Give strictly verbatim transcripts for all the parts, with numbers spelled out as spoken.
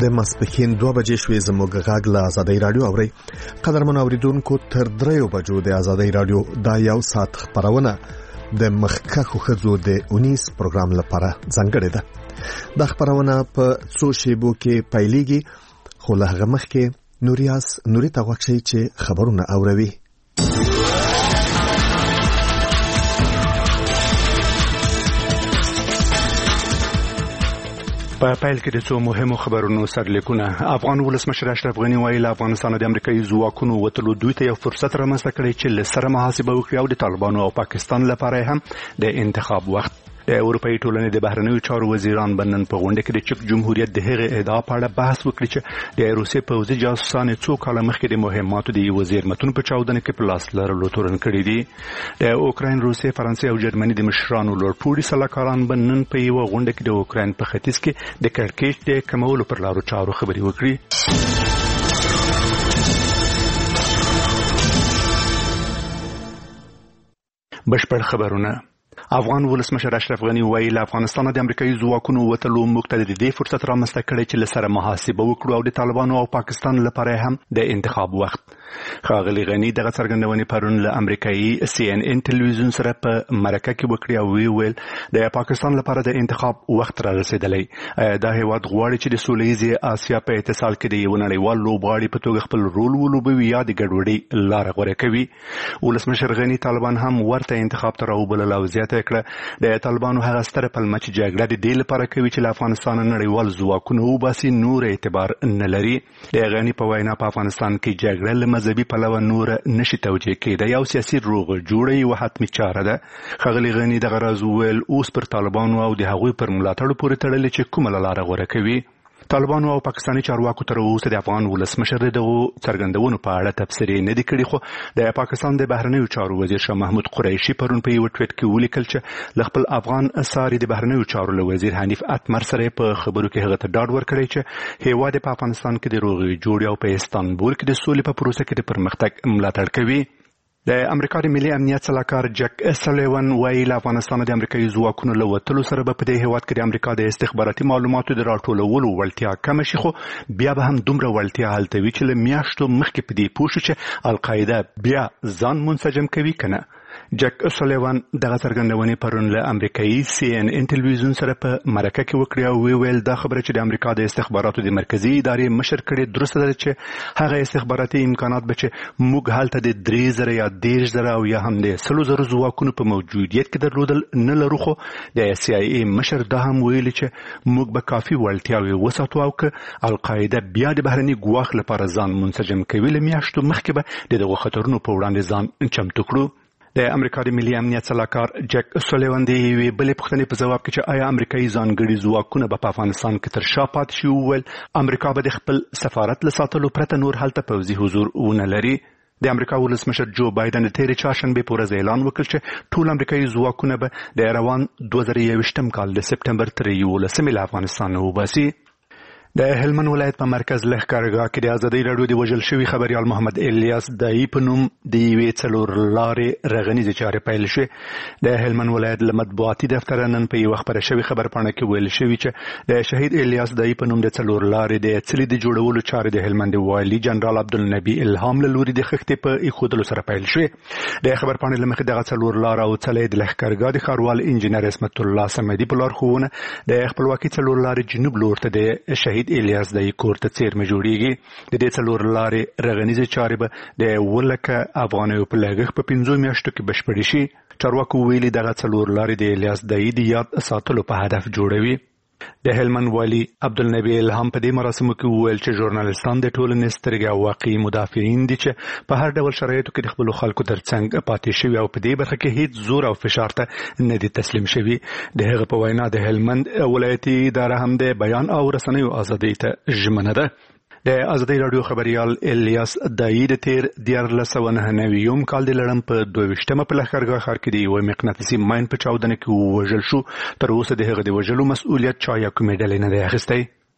د ماسپښین دوه بجې شوې زموږ غږ له آزادۍ رادیو اوري. قدرمن اوریدونکو تر دریو بجو د آزادۍ رادیو دا یو ساعت خبرونه د مخکخو خزو د اونیس پروګرام لپاره ځانګړې ده. د خبرونه په څو شیبو کې پایلېږي، خو له هغه مخکې نوریاس نوري تاغوښي چې خبرونه اوروي. په پیل کې د څو مهمو خبرونو سرلیکونه. افغان ولسمشر اشرف غنی وایي له افغانستان د امریکایي ځواکونو وتلو دوی ته یو فرصت رامنځته کړی چې له سره محاسبه وکړي او د طالبانو او پاکستان لپاره هم د انتخاب وخت. د اروپאי ټولنې د بهرنیو چارو وزیران بنن په غونډه کې د چک جمهوریت د هغې ادعا په اړه بحث وکړي چې د روسیې پوځي جاسوسان څو کاله مخکې د مهماتو د وزیر متن په چاودنه کې په لاس لرلو تورن کړی دي. د اوکراین، روسیې، فرانسې او جرمني د مشرانو لوړپوړي سلاکاران بنن په یو غونډه کې د اوکراین په ختیځ کې د کړکېچ د کمولو پر لارو چارو خبرې وکړي. بشپړ خبرونه. افغان ولسمشر اشرف غنی وایي له افغانستان د امریکایي ځواکونو وتلو موږ ته د دې فرصت رامنځته کړی چې له سره محاسبه وکړو او د طالبانو او پاکستان لپاره هم د انتخاب وخت. ښاغلي غنی دغه څرګندونې پرون له امریکایي سی ان ان ټلویزیون سره په مرکه کې وکړې او وی ویل د پاکستان لپاره د انتخاب وخت را رسیدلی. دا هیواد غواړي چې د سولیزي آسیا په اتصال کې د یو نړیوال لوبغاړي په توګه خپل رول ولوبوي یا د ګډوډۍ لاره غوره کوي. ولسمشر غنی طالبان هم ورته انتخاب ته راوبلل او زیاته کړه د طالبانو هغه ستره پلمه چې جګړه د دې لپاره کوي چې له افغانستان نړیوال ځواکونه وباسي نور اعتبار نه لري. د غنی په وینا په افغانستان کې جګړه له مذهبي پلوه نور نشي توجیه کېدای او سیاسي روغ جوړه یو حتمي چاره ده. ښاغلي غنی دغه راز ویل اوس پر طالبانو او د هغوی پر ملاتړو پورې تړلې چې کومه لاره غوره کوي. طالبانو او پاکستاني چارواکو تر اوسه د افغان ولسمشر دغه څرګندونو په اړه تفسیر نه دی کړی، خو د پاکستان د بهرنیو چارو وزیر شاه محمود قریشي پرون په یو ټویټ کې ولیکل چې ل خپل افغان اساري د بهرنیو چارو له وزیر حنیف اتمر سره په خبرو کې هغه ته ډاډ ورکړی چې هیواد په افغانستان کې د روغي جوړ او په استانبول کې د سولې په پروسه کې د پرمختګ ملاتړ کوي. د امریکا د ملي امنیت سلاکار جک سلیوان وایي له افغانستان د امریکایي ځواکونو له وتلو سره به په دې هیواد کې د امریکا د استخباراتي معلوماتو د راټولولو وړتیا کمه شي، خو بیا به هم دومره وړتیا هلته وي چې له میاشتو مخکې په دې پوه شو چې القاعده بیا ځان منسجم کوي که نه. جک سلیوان دغه څرګندونې پرون له امریکایي سی ان ان ټلویزیون سره په مرکه کې وکړې او وی ویل دا خبره چې د امریکا د استخباراتو د مرکزي ادارې مشر کړي درسته ده چې هغه استخباراتي امکانات به چې موږ هلته د درې زره یا دېرش زره او یا هم د سلو زرو ځواکونو په موجودیت کې درلودل نه لرو، خو د سی آی ای مشر دا هم ویلي چې موږ به کافي وړتیاوې وساتو او که القاعده بیا د بهرني ګواښ لپاره ځان منسجم کوي له میاشتو مخکې به د دغو خطرونو په وړاندې ځان چمتو کړو. د امریکا د ملي امنیت سلاکار جک سلیوان د یوې بلې پوښتنې په ځواب کې چې آیا امریکایي ځانګړي ځواکونه به په افغانستان کې تر شا پاتې شي وویل امریکا به د خپل سفارت له ساتلو پرته نور هلته پوځي حضور ونه لري. د امریکا ولسمشر جو بایدن د تېرې چهارشنبې په ورځ اعلان وکړ چې ټول امریکایي ځواکونه به د روان دوه زره یوویشتم کال د سپټمبر تر یولسمې له افغانستان وباسي. د هلمند ولایت په مرکز لښکرګاه کې د آزادۍ راډیو د وژل شوي خبریال محمد الیاس دایی په نوم د یوې څلور لارې رغنیزې چارې پیل شوې. د هلمند ولایت له مطبوعاتي دفتره نن په یوه خپره شوې خبرپاڼه کې ویل شوي چې د شهید الیاس دایی په نوم د څلور لارې د څلي د جوړولو چارې د هلمند والي جنرال عبدالنبي الهام له لوري د خښتې په ایښودلو سره پیل شوې. د خبرپاڼې له مخې دغه څلور لاره او څلی د لښکرګاه د ښاروال انجینر عصمت الله صمدي په لارښوونه د خپلواکي څلور لارې جنوب لور ته د شهید الیاس دایی کور ته څیرمه جوړیږي. د دې څلور لارې رغنیزې چارې به د ولکه افغانیو په لګښت په پنځو میاشتو کې بشپړې شي. چارواکو ویلي دغه څلور لارې د الیاس دایی د یاد ساتلو په هدف جوړوي. د هلمند والي عبدالنبي الهام په دې مراسمو کې وویل چې ژورنالستان د ټولنې سترګې او واقعي مدافعین دي چې په هر ډول شرایطو کې د خپلو خلکو ترڅنګ پاتې شوي او په دې برخه کې هیڅ زور او فشار ته نه دي تسلیم شوي. د هغه په وینا د هلمند ولایتي اداره هم د بیان او رسنیو ازادۍ ته ژمنه ده. د آزادۍ راډیو خبریال الیاس دایی د تیر دیارلس سوه نهه نوي کال د لړم په دوه ویشتمه په لښکرګاه ښار کې د یوه مقناطیسي ماین په چاودنه کې ووژل شو. تر اوسه د هغه د وژلو مسؤلیت چا یا کومې ډلې نه دی اخیستی.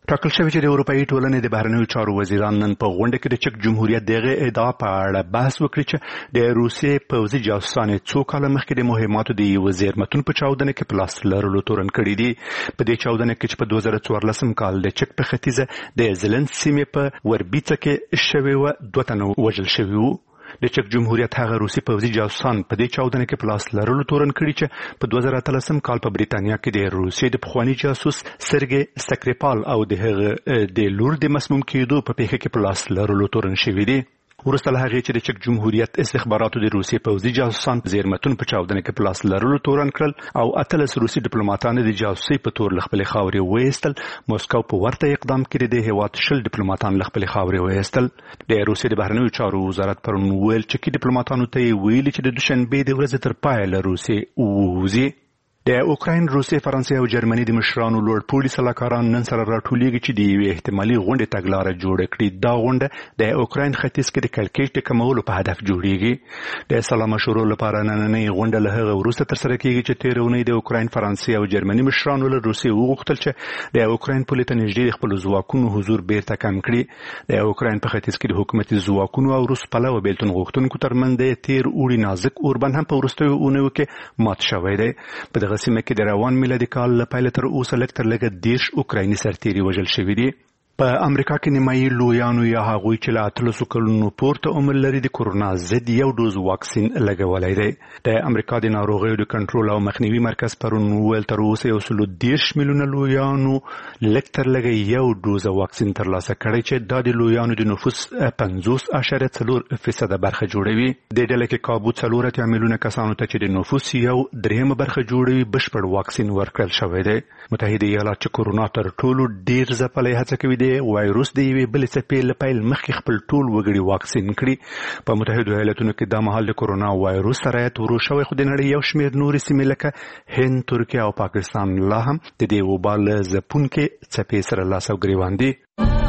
ټاکل شوی چې د اروپאי ټولنې د بهرنیو چارو وزیران نن په غونډه کې د چک جمهوریت دغه ادعا په اړه بحث وکړي چې د روسیې پوځي جاسوسان څو کاله مخکې د مهماتو د یو وزیرمتون په چاودنه کې په لاس لرلو تورن کړي دي. په دې چاودنه کې چې په دوه زره څوارلسم کال د چک په ختیځه د زلند سیمې په وربیڅه کې شوی و دوه تنه وژل شوي وو. د چک جمهوریت هغه روسي پوځي جاسوسان په دې چاودنه کې په لاس لرلو تورن کړي چې په دوه زره اتلسم کال په بریتانیا کې د روسیې د پخواني جاسوس سرګي سکریپال او د هغه د لور د مسموم کېدو په پیښه کې په لاس لرلو تورن شوي دي. ورسته له هغې چې د چک جمهوریت استخباراتو د روسیې پوځي جاسوسان زیرمتون په چاودنه کې په لاس لرلو تورن کړل او اتلس روسي ډیپلوماټان د جاسوسي په تور له خپلې خاورې وایستل. موسکو په ورته اقدام کې د هیواد شل ډیپلوماټان له خپلې خاورې وایستل. د روسیې د بهرنیو چارو وزارت پرون ویل چې کې ډیپلوماټانو ته ویلي چې د دوشنبه د ورځې تر پایه له روسیې ووځي. د اوکراین، روسیې، فرانسې او جرمني د مشرانو لوړ پوړي سلاکاران نن سره راټولېږي چې د یوې احتمالي غونډې تګلاره جوړه کړي. دا غونډه د اوکراین ختیځ کې د کړکېچ د کمولو په هدف جوړېږي. د سلا مشورو لپاره نننۍ غونډه له هغه وروسته ترسره کېږي چې تېره اونۍ د اوکراین، فرانسې او جرمني مشرانو له روسیې وغوښتل چې د اوکراین پولې ته نږدې د خپلو ځواکونو حضور بیرته کم کړي. د اوکراین په ختیځ کې د حکومتي ځواکونو او روس پلوه بېلتون غوښتونکو ترمنځ د تېر اوړي نازک اوربند هم په وروستیو اونیو کې مات شوی دی. په دغه سیمه کې د روان میلادي کال له پیله تر اوسه لږ تر لږه دېرش اوکرایني سرتیري وژل شوي دي. په امریکا کې نیمایي لویانو یا هغوی چې له اتلسو کلونو پورته عمر لري د کورونا ضد یو ډوز واکسین لګولی دی. د امریکا د ناروغیو د کنټرول او مخنیوي مرکز پرون وویل تر اوسه یو سل دېرش میلیونه لویانو لږ تر لږه یو ډوزه واکسین ترلاسه کړی چې دا د لویانو د نفوس پنځوس اعشاریه څلور فیصده برخه جوړوي. د ډله کې کابو څلور اتیا میلیونه کسانو ته چې د نفوس یو درېیمه برخه جوړوي بشپړ واکسین ورکړل شوی دی. متحده ایالات چې کورونا تر ټولو ډېر ځپلی هڅه کوي وایروس د یوې بلې څپې له پیل مخکې خپل ټول وګړي واکسین کړي. په متحده ایالاتونو کې دا مهال د کورونا وایروس سرایت ورو شوی، خو د نړۍ یو شمېر نورې سیمې لکه هند، ترکیه او پاکستان لا هم د دې وبا له ځپونکې څپې سره لاس او ګریوان دي.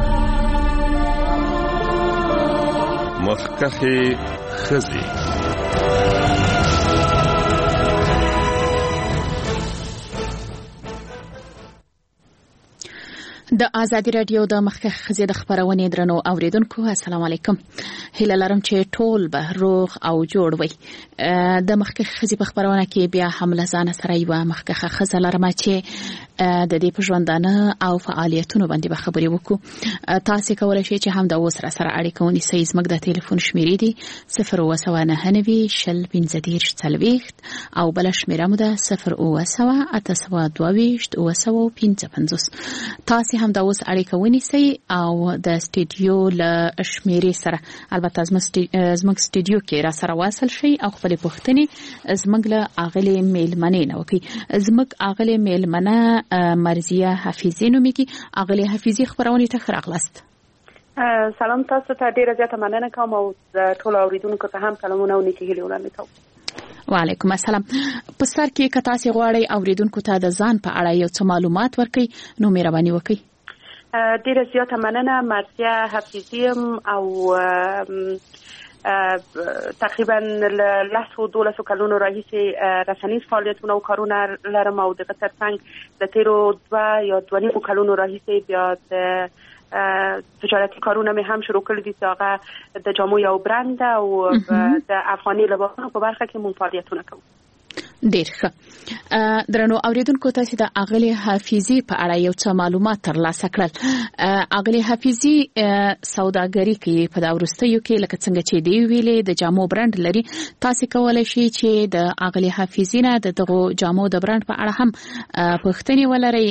مخکښې ښځې د ازادي رادیو د مخکښ ښځې د خبرونې درنو اوریدونکو السلام علیکم. هیله لرم چې ټول به روغ او جوړ وي. د مخکښ ښځې په خبرونه کې بیا هم له ځانه سره یوه مخکښه ښځه لرم چې د دې په ژوندانه او فعالیتونو باندې به خبرې وکړو. تاسو کولی شئ چې هم د اوس را سره اړیکه ونیسئ. زموږ د ټلیفون شمیرې دي صفر اوه سوه نهه نوي شل پنځه دېرش څلوېښت او بله شمیره مو ده صفر اوه سوه اته سوه دوه ویشت اوه سوه پنځه پنځوس. تاسو هم د اوس اړیکه ونیسئ او د سټوډیو له شمیرې سره البته زموږ سټوډیو کې را سره واصل شئ او خپلې پوښتنې زموږ له اغلې میلمنې نه وکړئ. زموږ اغلې میلمنه مرضیه حفیظي نومیږي. اغلې حفیظي خبرونې ته ښه راغلاست. سلام، تاسو ته ډیره زیاته مننه کوم او ټول اوریدونکو ته هم سلامونه او نیکې هیلې وړاندې کوم. وعلیکم السلام. په سر کې که تاسو غواړئ اوریدونکو ته د ځان په اړه یو څه معلومات ورکړئ نو مهرباني وکړئ. ډیره زیاته مننه. مرضیه حفیظي او تقریبا لسو دولسو کلونو راهیسې رسنیز فعالیتونه او کارونه لرم او دغه ترڅنګ د تیرو دوه یا دوه نیمو کلونو راهیسې بیا د تجارتي کارونه مې هم شروع کړي دي چې هغه د جامو یو برند او د افغاني لباسونو په برخه کې مون فعالیتونه کوو. ډیر ښه. درنو اوریدونکو تاسو د اغلې حفیظي په اړه یو څه معلومات ترلاسه کړل. اغلې حفیظي سوداګري کوي په دا وروستیو کې لکه څنګه چې دی ویلې د جامو برند لري. تاسو کولی شئ چې د اغلې حفیظي نه د دغو جامو د برند په اړه هم پوښتنې ولرئ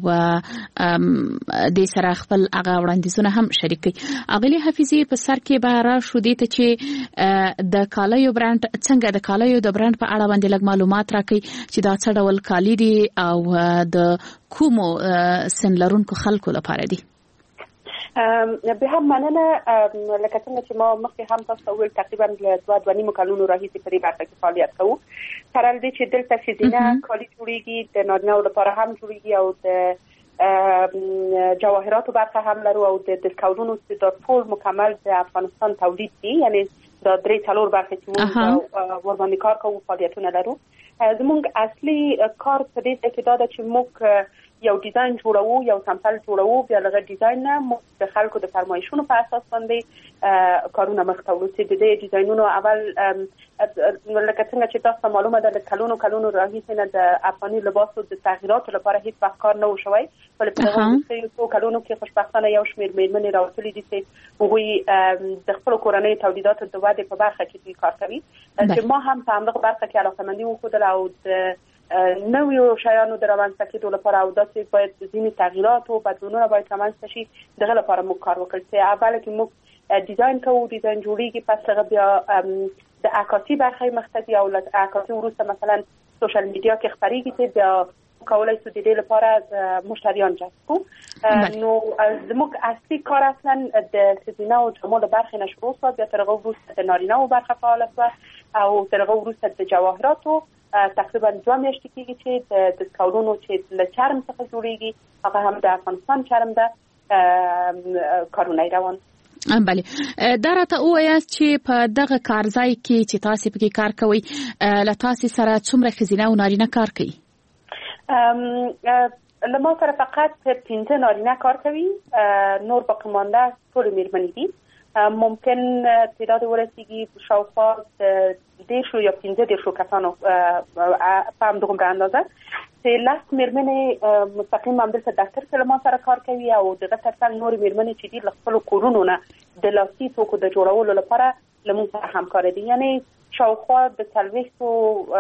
او د سره خپل هغه وړاندیزونه هم شریک کړئ. اغلې حفیظي په سر کې به راشو دې ته چې د کالیو برند څنګه د کالیو د برند په اړه باندې لږ معلومات راکړي چې دا څه ډول کالي دي او د کومو سن لرونکو خلکو لپاره دي. به هم مننه. لکه څنګه چې ما مخکې هم تاسو ویل تقریبا له دوه دوه نیمو کلونو راهیسې په دې برخه کې فعالیت کوو. سره دې چې دلته ښځینه کالي جوړېږي، د نارینه‌و لپاره هم جوړېږي او د جواهراتو برخه هم لرو او د دستکولونو چې دا ټول مکمل د افغانستان تولید دي. یعنی دا درې څلور برخې چې موږ ورباندې کار کوو فعالیتونه لرو. زموږ اصلي کار په دې کې دا ده چې موږ یو ډیزاین جوړو، یو سامپل جوړو، بیا لږه ډیزاین نه د خلکو د فرمایشونو په اساس باندې کارونه مخ ته وړو چې د دې ډیزاینونو اول لکه څنګه چې تاسو معلومه ده د کلونو کلونو راهیسې نه د افغاني لباسو د تغییراتو لپاره هیڅ وخت کار نه وشوي، بلکې په هغه څو کلونو کې خوشبختانه یو شمېر میرمنې راوتلي دي چې هغوی د خپلو کورنیو تولیداتو د ودې په برخه کې دوی کار کوي، چې ما هم په همدغه برخه کې علاقه‌مندي وښودله او د نویو شیانو د رامنځته کېدو لپاره او داسې باید ځینې تغییرات او بدلونونه باید رامنځته شي، دغه لپاره موږ کار وکړ چې اوله کې موږ ډیزاین کوو، ډیزاین جوړیږي، پس هغه بیا د عکاسي برخه مخ ته ځي او له عکاسي وروسته مثلا سوشل میډیا کې خپرېږي چې بیا کولای شو د دې لپاره مشتریان جذب کړو. نو زموږ اصلي کار اصلا د ښځینه او جامو له برخې نه شروع شو، بیا تر هغه وروسته د نارینه‌و برخه فعاله شوه او تر هغه وروسته د جواهراتو تقریبا دوه میاشتې کېږي چې د دستکولونو چې له چرم څخه جوړیږي هغه هم د افغانستان چرم ده کارونه روان. بله دا راته ووایاست چې په دغه کارځای کې چې تاسو پکې کار کوئ له تاسو سره څومره ښځینه او نارینه کار کوي؟ له ما سره فقط پنځه نارینه کار کوي، نور باقی مانده ټول میرمنې دي. ممکن تعداد ورسیږي شاوخوا دیرشو یا پنځه دیرشو کسانو په همدغومره اندازه چې لس میرمنې مستقیم همدلته دفتر کې له ما سره کار کوي او دغه ترڅنګ نورې میرمنې چې دي له خپلو کورونو نه د لاسي توکو د جوړولو لپاره له موږ سره همکاره دي، یعنې شاوخوا د څلوېښتو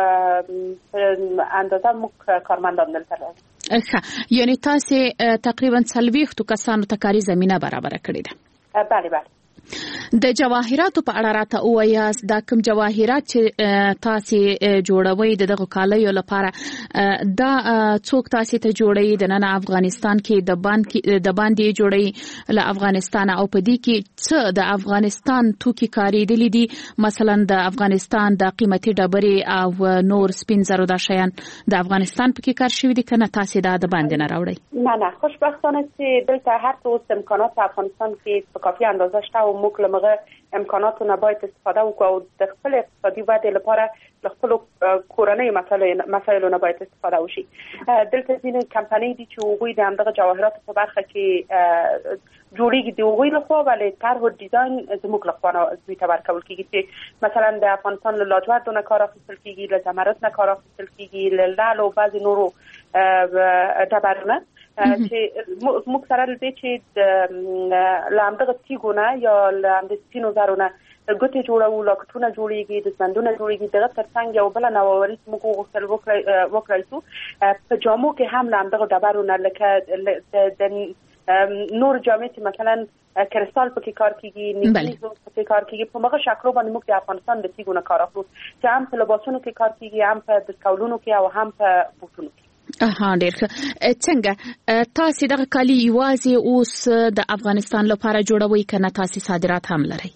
اندازه موږ کارمندان دلته لرو. ښه، یعنې تاسې تقریبا څلوېښتو کسانو ته کاري زمینه برابره کړې ده؟ بله بله. د جواهراتو په اړه راته ووایاست، دا کوم جواهرات چې تاسو جوړوي د دغه کالیو لپاره دا څوک تاسو ته جوړي د نن افغانستان کې د باندې د باندې جوړي له افغانستان او په دې کې څه د افغانستان توکي کاریدلې دي، مثلا د افغانستان د قیمتي ډبرې او نور سپین زرو د شیان د افغانستان پکې کار شوی دي کنه تاسو دا د باندې نه راوړي؟ نه نه، خوشبختانه چې دلته هر څه امکانات په افغانستان کې په کافي اندازه شته او موږ له مغه امکاناتو نه باید استفاده وکړو او د خپل اقتصادي ودې لپاره د خپلو کورنیو مسایلو نه باید استفاده وشي. دلته ځینې کمپنۍ دي چې هغوی د همدغه جواهراتو په برخه کې جوړیږي د هغوی لخوا، ولې طرح او ډیزاین زموږ لخوا دوی ته ورکول کېږي چې مثلا د افغانستان له لاجوردو نه کار اخیستل کېږي، له زمرد نه کار اخیستل کېږي، له لعل او بعضې نورو ډبرو نه چې موږ سره دې چې له همدغه تیږو نه یا له همدغه سپینو زرو نه ګوتې جوړوو، لاکټونه جوړېږي، دستبندونه جوړېږي، دغه ترڅنګ یو بله نوآوري موږ وغوښتل وکړی شو په جامو کې هم له همدغه ډبرو نه لکه د نور جامې چې مثلا کرستال پکې کار کېږي، نیکلیز پکې کار کېږي، په هغه شکلو باندې موږ د افغانستان د تیږو نه کار اخلو چې هم په لباسونو کې کار کېږي، هم په دستکولونو کې او هم په بوټونو کې. اها ډېر ښه. څنګه تاسو دغه کالي یوازې اوس د افغانستان لپاره جوړوي کنه تاسو صادرات هم لرئ؟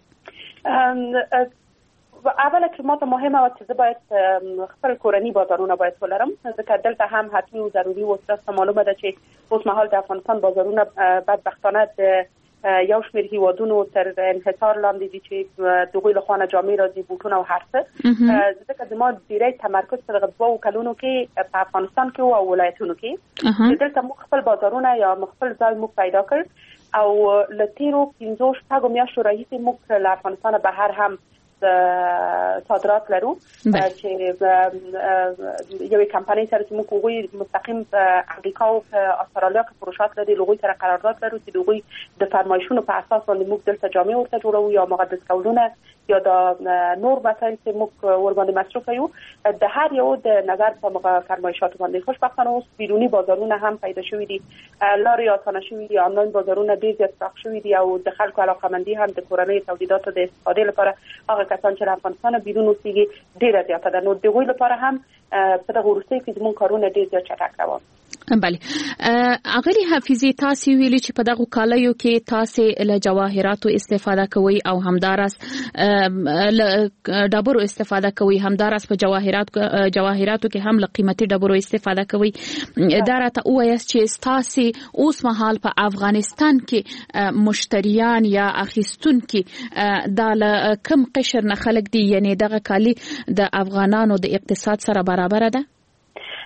اوله کې ماته مهمه وه چې زه باید خپل کورني بازارونه باید ولرم، ځکه دلته هم حتمي او ضروري و. تاسو معلومه ده چې اوس مهال د افغانستان بازارونه بدبختانه د یو شمېر هیوادونو تر انحصار لاندې دي چې د هغوی له خوا نه جامې راځي، بوټونه او هر څه، ځکه زما ډېری تمرکز په دغه دوو کلونو کې په افغانستان کې و او ولایتونو کې چې دلته موږ خپل بازارونه یا خپل ځای موږ پیدا کړ او له تېرو پنځو شپږو میاشتو راهیسې موږ له افغانستانه بهر هم صادرات لرو چې یوې کمپنۍ سره چې موږ هغوی مستقیم په امریکا او په استرالیا کې پروژات لري، له هغوی سره قرارداد لرو چې د هغوی د فرمایشونو په اساس باندې موږ دلته جامې ورته جوړوو یا هغه دستکولونه یا د نور مسایل چې موږ ورباندې مصرف کوو د هر یو د نظر په هغه فرمایشاتو باندې. خوشبختانه اوس بیروني بازارونه هم پیدا شوي دي، لارې اسانه شوي دي، آنلاین بازارونه ډېر زیات پراخ شوي دي او د خلکو علاقه‌مندي هم د کورنیو تولیداتو د استفادې لپاره هغه کسان چې له افغانستانه بیرون اوسېږي ډېره زیاته ده. نو د هغوی لپاره هم په دغه وروستیو کې زموږ کارونه ډېر زیات چټک روان. بله اغلی حفیظی تاسو ویلي چې په دغه کالیو کې تاسو له جواهراتو استفاده کوئ او همدارس له ډبرو استفاده کوئ، همدارس په جواهرات جواهراتو کې هم له قیمتي ډبرو استفاده کوئ. دا راته ووایاست چې تاسو اوس مهال په افغانستان کې مشتریان یا اخیستونکي دا له کم قشر نه خلک دي، یعنی دغه کالی د افغانانو د اقتصاد سره برابر ده؟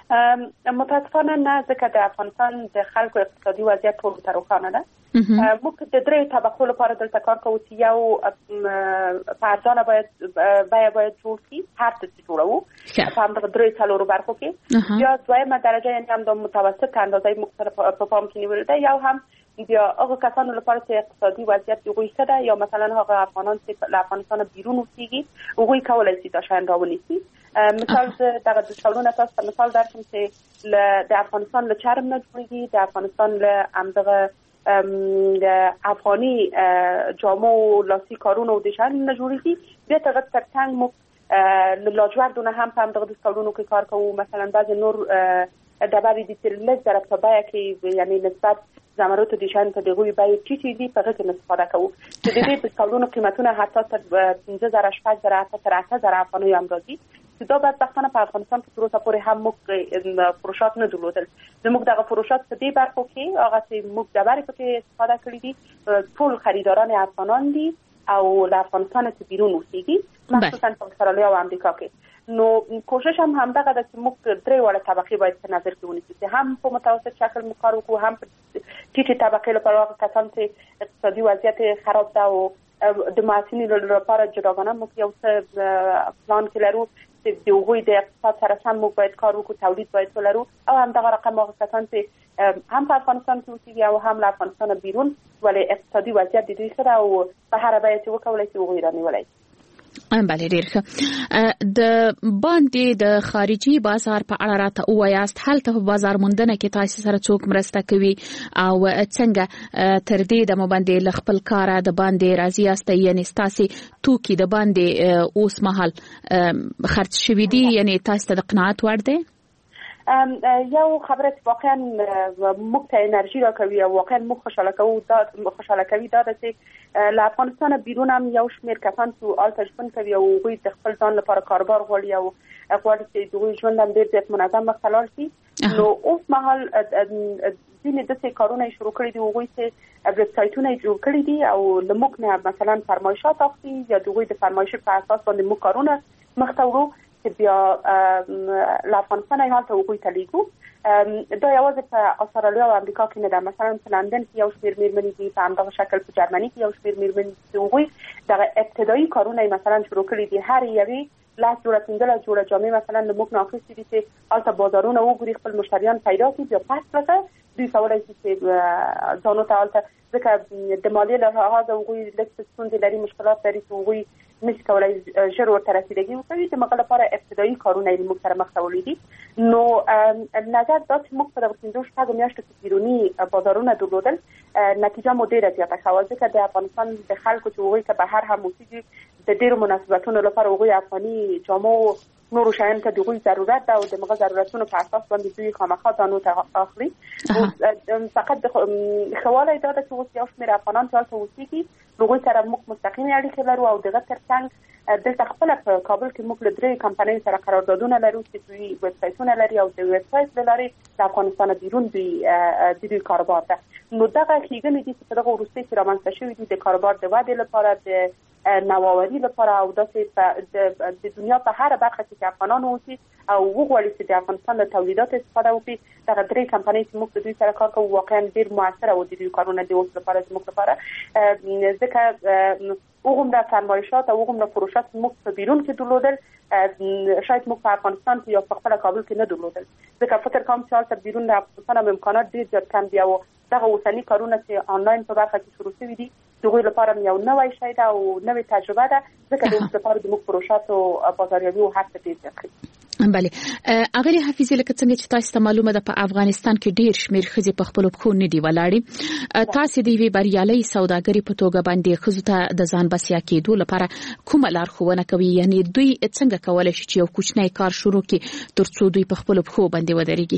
متاسفانه نه، ځکه د افغانستان د خلکو اقتصادي وضعیت ټول ته روښانه ده. موږ د درې طبقو لپاره دلته کار کوو چې یو په ارزانه باید بیه باید جوړ شي، هر څه چې جوړوو په همدغه درې څلورو برخو کې. بیا دویمه درجه یعنې هم د متوسط اندازې مختلف په پام کې نیول ده. یو هم بیا هغه کسانو لپاره چې اقتصادي وضعیت هغوی ښه ده، یا مثلا هغه افغانان چې له افغانستان بیرون اوسېږي هغوی کولی شي دا شیان راونیسي. مثال دغه د ډولونه تاسو ته مثال درکړم چې د افغانستان له چرم نه جوړېږي، د افغانستان له همدغه افغاني جامو لاسي کارونو او د شیانو نه جوړېږي. بیا تر هغه ترڅنګ موږ له لاجوردو نه هم په همدغه ډولونو کې کار کوو. مثلا بعضې نور ډبرې دي چې لږ ضرب په بیه کې یعنې نسبت زمرد د شان په دغه بیه ټیټې دي، په هغه کې استفاده کوو چې د دې په ډولونو قیمتونه حتی تر پنځه زره شپږ زره حتی تر اته زره افغانۍ هم راځي. چې دا بدبختانه په افغانستان کې تر اوسه پورې هم موږ فروشات نه درلودل. زموږ دغه فروشات په دې برخو کې هغه چې موږ ډبرې پکې استفاده کړې دي ټول خریداران افغانان دي او له افغانستان څخه بیرون اوسېږي، مخصوصا په استرالیا او امریکا کې. نو کوشش هم همدغه ده چې موږ درې واړه طبقې باید په نظر کې ونیسو چې هم په متوسط شکل موږ کار وکړو، هم په ټیټې طبقې لپاره هغه کسان چې اقتصادي وضعیت خراب ده او د محصلینو لپاره جداګانه موږ یو څه پلان کې لرو چې د هغوی د اقتصاد سره سم موږ باید کار وکړو، تولید باید ولرو. او همدغه رقم هغه کسان چې هم په افغانستان کې اوسېږي او هم له افغانستانه بیرون ولې اقتصادي وضعیت د دوی ښه ده او په هره بیه چې وکولی شي هغوی رانیولی شي. بله ډیر ښه. د باندې د خارجي بازار په اړه راته ووایاست، هلته په بازار موندنه کې تاسو سره څوک مرسته کوي او څنګه تر دې د باندې ل خپل کار د باندې راضي یاست؟ یعنی تاسو توکي د باندې اوس مهال خرڅ شوي دي، یعنی تاسو ته د قناعت وړ دی؟ یو خبره چې واقعا موږ ته انرژي راکوي او واقعا موږ خوشاله کوو دا خوشاله کوي دا ده چې له افغانستان بیرون هم یو شمېر کسان چې هلته ژوند کوي او هغوی د خپل ځان لپاره کاروبار غواړي او غواړي چې د هغوی ژوند هم ډېر زیات منظم مخته لاړ شي. نو اوس مهال ځینې داسې کارونه یې شروع کړي دي، هغوی چې ویبسایټونه یې جوړ کړي دي او له موږ نه مثلا فرمایشات اخلي یا د هغوی د فرمایش په اساس باندې موږ کارونه مخته وړو چې بیا له افغانستان یې هلته هغوی ته لیږو. دا یوازې په استرالیا او امریکا کې نه ده، مثلا په لندن کې یو شمېر مېرمنې دي، په همدغه شکل په جرمني کې یو شمېر مېرمنې دي چې هغوی دغه ابتدایي کارونه یې مثلا شروع کړي دي. هر یوې لس جوړه پنځلس جوړه جامې مثلا له موږ نه اخیستې دي چې هلته بازارونه وګوري، خپل مشتریان پیدا کړي، بیا پس ورته دوی کولی شي چې ځانو ته هلته ځکه د مالیې له لحاظه هغوی لږ څه ستونزې لري، مشکلات لري چې هغوی نشي کولی ژر ورته رسیدګي وکړي. د هغه لپاره ابتدایي کارونه یې موږ سره مخته وړي دي. نو نظر دا چې موږ په دغه پنځو شپږو میاشتو کې بیروني بازارونه درلودل، نتیجه مو ډېره زیاته ښه وه، ځکه د افغانستان د خلکو چې هغوی که بهر هم اوسېږي د ډېرو مناسبتونو لپاره هغوی افغاني جامو نورو شیانو ته د هغوی ضرورت ده او د هغه ضرورتونو په اساس باندې دوی خامخا ځانو ته اخلي. فقط د ښه والی دا ده چې اوس یو شمېر افغانان چې هلته اوسېږي هغوی سره موږ مستقیمې اړیکې لرو او دغه ترڅنګ دلته خپله په کابل کې موږ له درېیو کمپنیو سره قراردادونه لرو چې دوی ویبسایټونه لري او د ویبسایټ له لارې د افغانستان بیرون دوی د دوی کاروبار ده. نو دغه ښېګڼې دي چې په دغه وروستۍ کې رامنځته شوي دي د کاروبار د ودې لپاره، د نوآوري لپاره او داسې د دنیا په هره برخه کې چې افغانان اوسي او وغواړي چې د افغانستان له تولیداتو استفاده وکړي. دغه درې کمپنۍ چې موږ د دوی سره کار کوو واقعا ډېر مؤثره او د دوی کارونه د اوس لپاره زموږ لپاره ځکه هغومره فرمایشات او هغومره فروشات موږ په بیرون کې درلودل شاید موږ په افغانستان کې یا په خپله کابل کې نه درلودل، ځکه فکر کوم چې هلته بیرون د افغانستان هم امکانات ډېر زیات کم دي او دغه اوسني کارونه چې آنلاین په برخه کې شروع شوي دي د هغوی لپاره یو نوی شی ده او نوې تجربه ده، ځکه د اوس لپاره زموږ فروشات او بازاریابي او هر څه ډېر زیات ښه. بله اغلی حفیظه، لکه څنګه چې تاسو ته معلومه ده په افغانستان کې ډیر شمیر ښځې په خپلو پښو نه دي ولاړې. تاسو د یوې بریالۍ سوداګرۍ په توګه باندې ښځو ته د ځان بسیا کېدو لپاره کومه لارښوونه کوي؟ یعنی دوی څنګه کولی شي چې یو کوچنی کار شروع کړي تر څو دوی په خپلو پښو باندې ودرېږي؟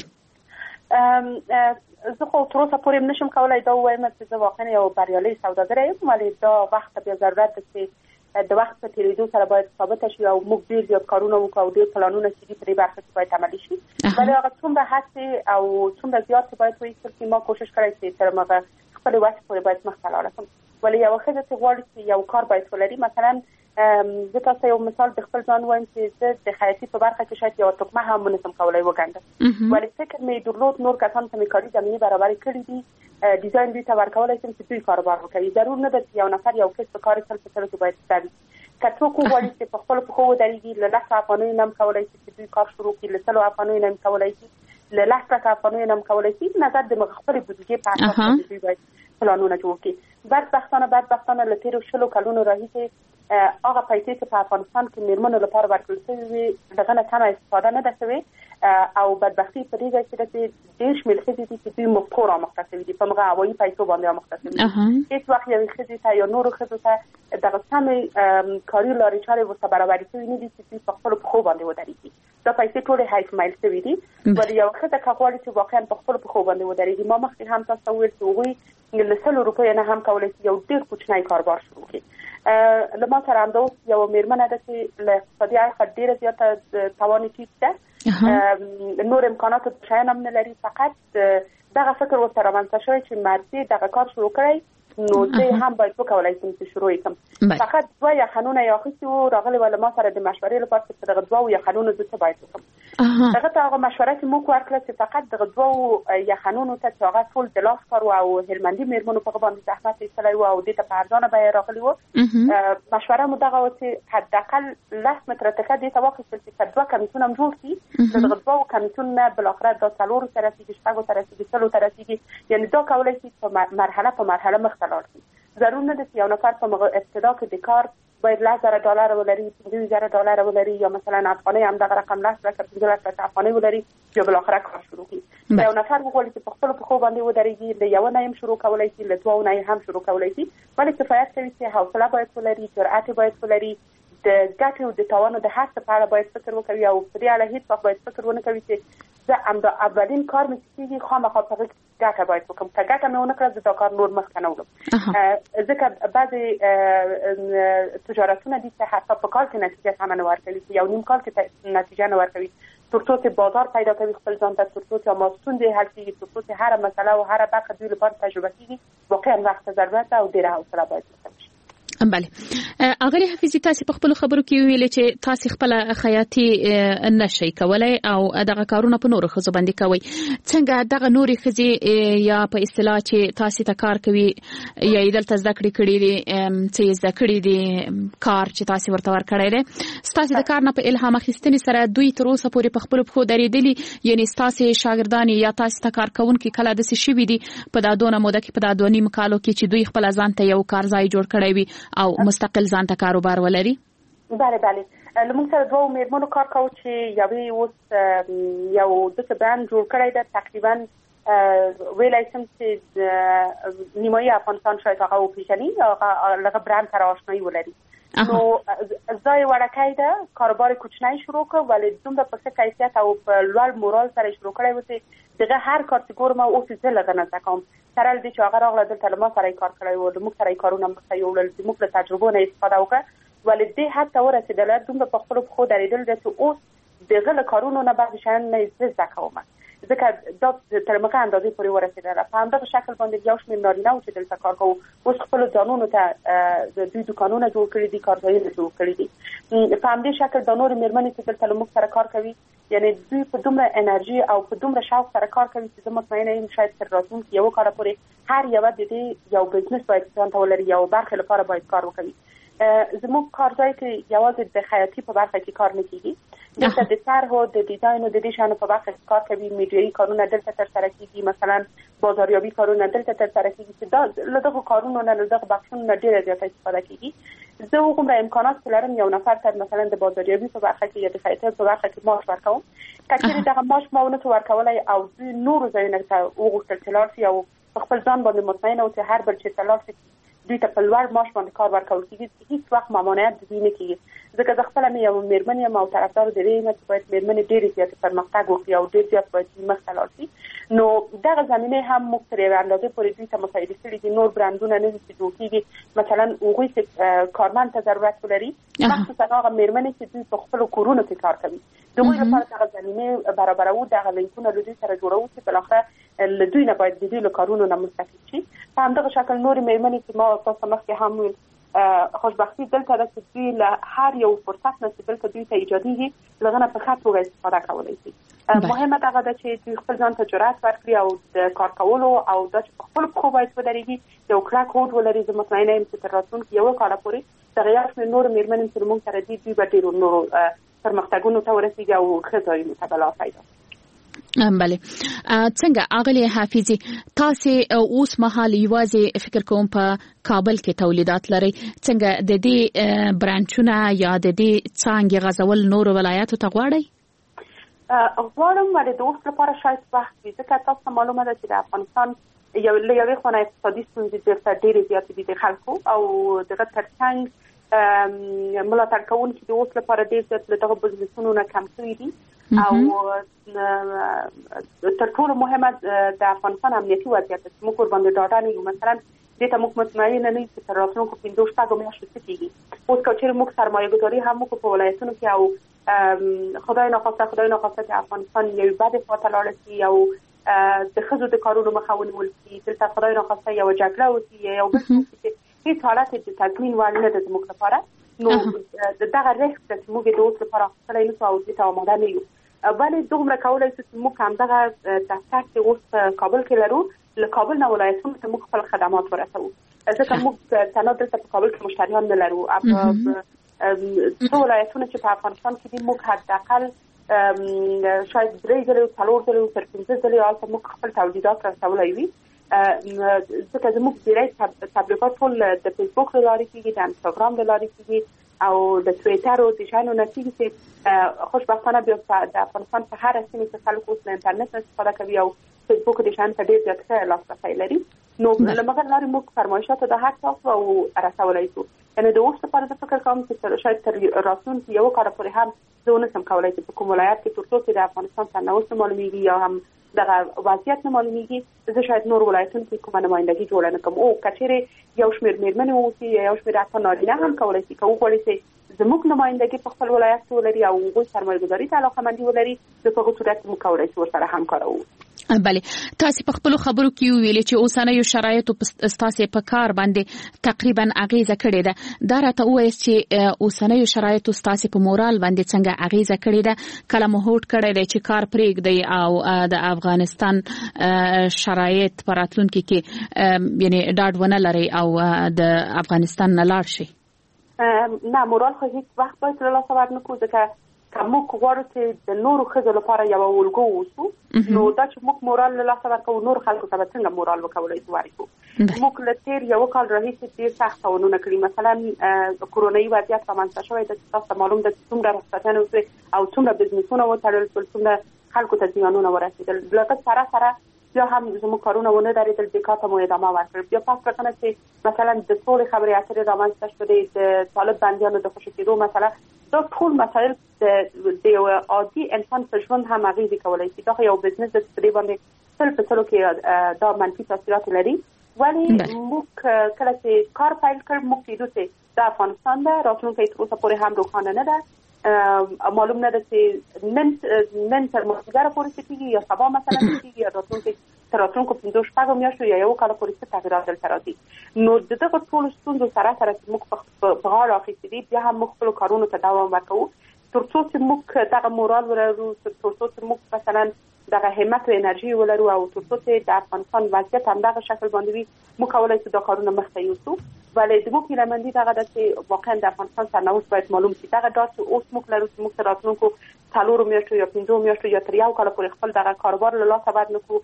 زه خو تر اوسه پورې نشم کولی دا ووایم چې زه واقعا یو بریالۍ سوداګره یم، ولې دا وخت ته بیا ضرورت ده چې د وخت په تېرېدو سره باید ثابته شي او موږ ډېر زیات کارونه وکړو او ډېر پلانونه چې دي په دې برخه کې باید عملي شي. ولې هغه څومره هڅې او څومره زیات چې باید وایستل شي، ما کوشش کړی چې تر هغه خپلې وسې پورې باید مخته لاړه کړم. ولې یوه ښځه چې غواړي چې یو کار باید ولري، مثلا زه تاسو یو مثال د خپل ځان وایم چې زه د خیاطي په برخه کې شاید یو ټوکمه هم ونسم کولای وګڼم، ولی فکر مې درلود نور کسان ته مې کاري زمینه برابر کړې دي، ډیزاین دوی ته ورکولای شم چې دوی کاروبار وکړي. ضرور نه ده چې یو نفر یو کس په کار سره په سره کې باید ستوي. که څوک وغواړي چې په خپل پښو ودرېږي، له لس افغانیو نه هم کولی شي چې دوی کار شروع کړي، له سلو افغانیو نه هم کولی شي، له لس لکه افغانیو نه هم کولی شي. نظر د خپلې بودیجې په اساس دوی باید پلانونه جوړ کړي. بدبختانه بدبختانه له تېرو شلو کلونو راهیسې هغه پیسې چې په افغانستان کې میرمنو لپاره ورکړل شوې وي دغه نه کمه استفاده نه ده شوې، او بدبختي په دې ځای کې ده چې ډېر شمېر ښځې دي چې دوی مفکور رامخته شوي دي، په هغه هوایي پیسو باندې رامخته شوي دي. هېڅ وخت یوې ښځې ته یا نورو ښځو ته دغه سمې کاري لارې چارې ورته برابرې شوي نه دي چې دوی په خپلو پښو باندې ودرېږي. دا پیسې ټولې حیث میل شوي دي، ولې یوه ښځه که غواړي چې واقعا په خپلو پښو باندې ودرېږي، ما مخکې هم تاسو ته وویل چې هغوی له سلو روپیو نه هم کولی شي یو ډېر کوچنی کاروبار شروع کړي. له ما سره همدا اوس یوه میرمنه ده چې له اقتصادي اړخه ډېره زیاته توان ټیټ ده، نور امکاناتو شیان هم نه لري، فقط دغه فکر ورته رامنځته شوی چې مرسي دغه کار شروع کړی، نو زه هم باید وکولای شم چې شروع کړم. فقط دوه یخنونه یې اخیستي وو، راغلي وه له ما سره د مشورې لپاره چې په دغه دوو یخنونو زه څه باید وکړم. هغه ته هغه مشوره چې موږ ورکړه چې فقط دغه دوو یخنونو ته چې هغه ټول د لاس کار و او هلمندي میرمنو په هغه باندې زحمت ایستلی و او دې ته په ارزانه بیه راغلي وو، مشوره مو دغه وه چې حداقل لس متره تکه دې ته واخیستل چې که دوه کمیسیون هم جوړ کړي، د دغه دوو کمیسیون نه بالاخره دا څلورو ته رسېږي، شپږو ته رسېږي، سلو ته رسېږي، یعنې دا کولی شي په مرحله په مرحله مخته لاړ شي. ضرور نه ده چې یو نفر په ابتدا کې د کار باید لس زره ډالر ولري، پنځه زره ډالر ولري، یا مثلا افغانۍ هم دغه رقم لس لکه پنځلس لکه افغانۍ ولري، یا بالاخره کار شروع کړي. یو نفر وغواړي چې په خپلو پښو باندې ودرېږي، له یوه نه هم شروع کولی شي، له دوو نه هم شروع کولی شي، ولې کفایت کوي چې حوصله باید ولري، جرأت باید ولري، د ګټې او د تاوانو د هڅې په اړه باید فکر وکړي، او په دې اړه هېڅ وخت باید فکر ونه کوي چې زه همدا اولین کار مې چې کېږي خامخا په هغې ګټه باید وکړم، که ګټه مې ونه کړه زه دا کار نور مخته نه وړم. ځکه بعضې تجارتونه دي چې حتی په کال کې نتیجه سمه نه ورکوي، په یو نیم کال کې نتیجه نه ورکوي، تر څو چې بازار پیدا کوي خپل ځان ته، تر څو چې ما ستونزې حل کېږي، تر څو چې هره مسله او هره برخه دوی لپاره تجربه کېږي، واقعا وخت ضرورت ده او ډېره حوصله باید وکړل شي. بله اغلی حفیظي، تاسو په خپل خبرو کې ویلې چې تاسو خپل خیاطي نشئ کولای او دغه کارونه په نورو ښځو باندې کوي. څنګه دغه نورې ښځې یا په اصطلاح چې تاسو ته کار کوي یا یې دلته زده کړې کړي دي، څه یې زده کړي دي، کار چې تاسو ورته ورکړی دی، ستاسو د کار نه په الهام اخیستنې سره دوی تر اوسه پورې په خپلو پښو درېدلي، یعنې ستاسو شاګردان یا تاسو ته کار کوونکي کله داسې شوي دي په دا دونه موده کې، په دا دوه نیم کالو کې چې دوی خپل ځان ته یو کار ځای جوړ کړی وي او مستقل ځان ته کاروبار ولري؟ بله بله، له موږ سره دوه میرمنو کار کوو چې یوې اوس یو داسې برند جوړ کړی ده، تقریبا ویلی شم چې نیمایي افغانستان شاید هغه وپېژني، هغه لږه برند سره آشنایي ولري. نو ځای وړکی ده، کاروبار کوچنی شروع کړ، ولې دومره په ښه کیفیت او په لوړ مورال سره شروع کړی و چې دغه هر کار چې ګورم اوس زه لږه نه زده کوم، سره له دې چې هغه راغله دلته له ما سره یې کار کړی و، له موږ سره یې کارونه مخته یوړل، زموږ له تجربو نه یې استفاده وکړه، ولې دې حد ته ورسېدله دومره په خپلو پښو درېدل ده چې اوس د هغه له کارونو نه بعضې شیان نه زه زده کوم، ځکه دا تر هغه اندازې پورې ورسېدله. په همدغه شکل باندې یو شمېر نارینه وو چې دلته کار کوو اوس خپلو ځانونو ته دوی دوکانونه جوړ کړي دي، کارځایونه جوړ کړي دي. په همدې شکل دا نورې مېرمنې چې دلته له موږ سره کار کوي، یعنې دوی په دومره انرژي او په دومره شوق سره کار کوي چې زه مطمئنه یم شاید تر راتلونکي یوه کاله پورې هر یوه د دې یو بزنس باید ځان ته ولري، یو برخې لپاره باید کار وکوي. زموږ کارځای کې یوازې د خیاطي په برخه کې کار نه کېږي، دلته د طرحو د ډیزاین او د دې شیانو په برخه کې کار کوي، میډیایي کارونه دلته ترسره کېږي، مثلا بازاریابي کارونه دلته ترسره کېږي چې دا له دغو کارونو نه له دغو بخشونو نه ډېره زیاته استفاده کېږي. زه هغومره امکانات چې لرم یو نفر ته مثلا د بازاریابي په برخه کې یا د خیاطۍ په برخه کې معاش ورکوم، که چېرې دغه معاش ما ونه شو ورکولی او دوی نورو ځایونو ته وغوښتل چې لاړ شي او په خپل ځان باندې مطمئنه و چې هر بل چېرته لاړ شي دوی ته په لوړ معاش باندې کار ورکول کېږي، هېڅ وخت ممانعت د دوی نه کېږي. ځکه زه خپله مې یوه مېرمن یم او طرفدار د دې یم چې باید مېرمنې ډېرې زیاتې پرمختګ وکړي او ډېر زیات باید مخته لاړ شي. نو دغه زمینې هم موږ تر یوې اندازې پورې دوی ته مساعدې کړي دي. نور برندونه نه دي چې جوړ کېږي، مثلا هغوی چې کارمند ته ضرورت ولري، مخصوصا هغه مېرمنې چې دوی په خپلو کورونو کې کار کوي، د هغوی لپاره دغه زمینې برابروو، دغه لینکونه له دوی سره جوړوو چې بالاخره له دوی نه باید د دوی له کارونو نه مستفید شي. په همدغه شکل نورې مېرمنې چې ما تاسو مخکې هم ویل خوشبختی دلته د دوی له هر یو فرصت نه چې دلته دوی ته ایجادي لغنه په خاطر توګه استفاده کولای شي. مهمه دا ده چې دوی خپل ځان ته جرأت ورکړي او د کار کولو او د خپل خو باید ودرېږي یو کلک هوډ ولري. زه مطمئنه یم چې تر راتلونکي یو کال پورې دغه یو شمېر نور مېرمنې چې موږ سره دي دوی به ډېرو نورو پرمختګونو ته ورسېږي او ښه ځایونو ته به لار پیدا بله. څنګه اغلی حافظي تاسو اوس مهال یوازې فکر کوم په کابل کې تولیدات لري، څنګه د دې برانچونه یا د دې څنګه غزول نور ولایاتو ته غواړي؟ غواړم ولې د اوس لپاره شاید وخت وي، ځکه تاسو معلومه ده چې د افغانستان یو له یوې خوا اقتصادي ستونزې ډېرې زیاتې دي د خلکو او دغه ترڅنګ ملاتړ کوونکي د اوس لپاره ډېر زیات له دغه بزنسونو نه کم شوي دي او تر ټولو مهمه د افغانستان امنیتي وضعیت چې موږ ورباندې ډاډه نه یو. مثلا دې ته موږ مطمئن نه یو چې تر راتلونکو پنځه شپږو میاشتو څه کېږي. اوس که چېرې موږ سرمایه ګذاري هم وکړو په ولایتونو کې او خدای ناخواسته خدای ناخواسته چې افغانستان یو بد خواته لاړ شي او د ښځو د کارونو مخه ونیول شي، دلته خدای ناخواسته یو جګړه وشي یا یو بل څه چې هیڅ حالت د تضمین وړ نه ده زموږ لپاره، نو دغه ریسک چې موږ د اوس لپاره اخیستلی نشو او دې ته آماده نه یو. ولې دومره کولی شو چې موږ همدغه دفتر چې اوس په کابل کې لرو له کابل نه ولایتونو ته موږ خپل خدمات ورسوو، ځکه موږ تنها دلته په کابل کې مشتریان نه لرو. څو ولایتونه چې په افغانستان کې دي موږ حداقل شاید درې ځلې څلور ځلې تر پنځه ځلې هلته موږ خپل تولیدات رسولی وي، ځکه زموږ ډېری تبلیغات ټول د فیسبوک له لارې کېږي، د انسټاګرام له لارې کېږي او د ټویټر او د شیانو نه کېږي چې خوشبختانه بیا د افغانستان په هره سیمه کې خلک اوس له انټرنټ نه استفاده کوي او فیسبوک د شیانو ته ډېر زیات ښه لاسرسی لري. نو له مغه لارې موږ فرمایشاتو د هر څه او رسولی شو. یعنې د اوس لپاره زه فکر کوم چې شاید تر راتلونکي یو کال پورې هم زه ونشم کولی چې په کوم ولایت کې تر څو چې د افغانستان سرنوشت نه معلومېږي یا هم دغه وضعیت نه معلومېږي زه شاید نور ولایتونو کې کومه نمایندګي جوړه نه کړم. او که چېرې یو شمېر مېرمنې واوسي یا یو شمېر حتی نارینه هم کولی شي که وغواړي چې زموږ نمایندګي په خپل ولایت کې ولري او هغوی سرمایه ګذاري ته علاقهمندي ولري، نو په هغه صورت موږ کولی شو ورسره همکاره واوسو. بله. تاسو په خپلو خبرو کې ویلي چې اوسنیو شرایطو ستاسو په کار باندې تقریبا اغیزه کړې ده. دا راته ووایاست چې اوسنیو شرایطو ستاسو په مورال باندې څنګه اغیزه کړې ده؟ کله مو هوډ کړی دی چې کار پرېږدئ او د افغانستان شرایط په راتلونکي کې یعنی ډاډ ونه لرئ او د افغانستان نه لاړ شئ؟ نه، مورال خو هیڅ وخت باید له لاسه ورنکړو، ځکه که موږ غواړو چې د نورو ښځو لپاره یوه الګو واوسو نو دا چې موږ مورال له لاسه ورکوو نور خلکو ته به څنګه مورال وکولی شو ورکړو. موږ له تېر یوه کال راهیسې ډېر سخت تاوانونه کړي. مثلا کورونایي وضعیت رامنځته شوی ده چې تاسو ته معلوم ده چې څومره رخصتیانې وشوې او څومره بزنسونه وتړل شول، څومره خلکو ته زیانونه ورسېدل. له هغه سره سره بیا هم زموږ کارونه ونه درېدل، دې کار ته مو ادامه ورکړ. بیا پاس کتنه چې مثلا د سولې خبرې اترې رامنځته شولې، د طالب بندیانو د خوشي کېدو مسله، دا ټول مسایل د یو عادي انسان په ژوند هم اغېزې کولی شي. دا خو یو بزنس دی چې په دې باندې سل په سلو کې دا منفي تاثیرات لري. ولې موږ کله چې کار پیل کړ موږ کېدو چې د افغانستان ده راتلونکی تر اوسه پورې هم روښانه نه ده، معلوم نه ده چې نن نن تر مازدیګره پورې څه کېږي یا سبا مثلا څه کېږي یا راتلونکی تر راتلونکو پنځو شپږو میاشتو یا یو کال پورې څه تغیرات دلته راځي. نو د دغه ټولو ستونزو سره سره چې موږ په غاړه اخیستې دي بیا هم موږ خپلو کارونو ته دوام ورکوو تر څو چې موږ دغه مورال ولرو، تر څو چې موږ مثلا دغه همت او انرژي ولرو او تر څو چې د افغانستان وضعیت همدغه شکل باندې وي موږ کولی شو دا کارونه مخته یوسو. ولې زموږ هیلهمندي دغه ده چې واقعا د افغانستان سرنوشت باید معلوم شي. دغه ډاډ چې اوس موږ لرو چې موږ تر راتلونکو څلورو میاشتو یا پنځو میاشتو یا تر یو کاله پورې خپل دغه کاروبار له لاسه ورنکړو،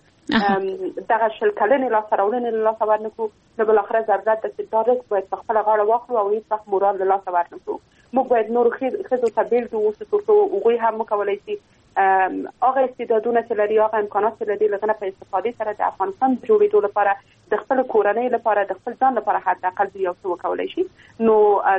دغه شل کلنې لاسته راوړنې له لاسه ورنکړو، نو بالاخره ضرورت ده چې دا ریسک باید په خپله غاړه واخلو او هېڅ وخت مورال له لاسه ورنکړو. موږ باید نورو ښځو ته بېلګې واوسو تر څو هغوی هم وکولی شي هغه استعدادونه چې لري، هغه امکانات چې لري، له هغه نه په استفادې سره د افغانستان د جوړېدو لپاره، د خپلو کورنۍ لپاره، د خپل ځان لپاره حداقل یو څه وکولی شي. نو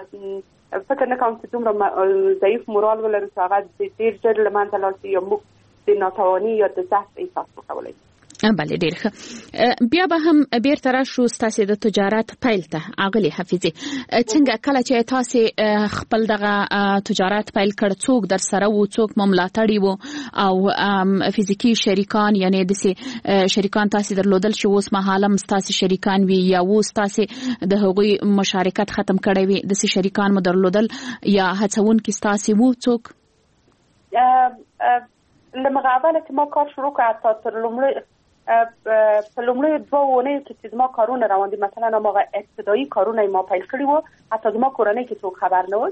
فکر نه کوم چې دومره ضعیف مورال ولرو چې هغه ډېر ژر له منځه لاړ شي یا موږ د ناتواني یا د ضعف احساس وکولی شي. بله ډیر ښه. بیا به هم بیرته راشو ستاسو د تجارت پیل ته اغلی حفیظي. څنګه کله چې تاسو خپل دغه تجارت پیل کړ څوک در سره وو څوک مملاتړي وو او فزیکی شریکان یعنی د شریکان تاسو درلودل چې اوس مهاله تاسو شریکان وي یا اوس تاسو د هغوی مشارکت ختم کړی وي د شریکان مو درلودل یا هڅون کې تاسو وو څوک؟ لمغه اوله چې ما کار شروع کړ تا تر لومړی په لومړی دوه اونۍ کې چې ما کارونه روان دي مثلا ما ابتدایي کارونه ما پیل کړی وو حتی ما کورنۍ کې څوک خبر نه و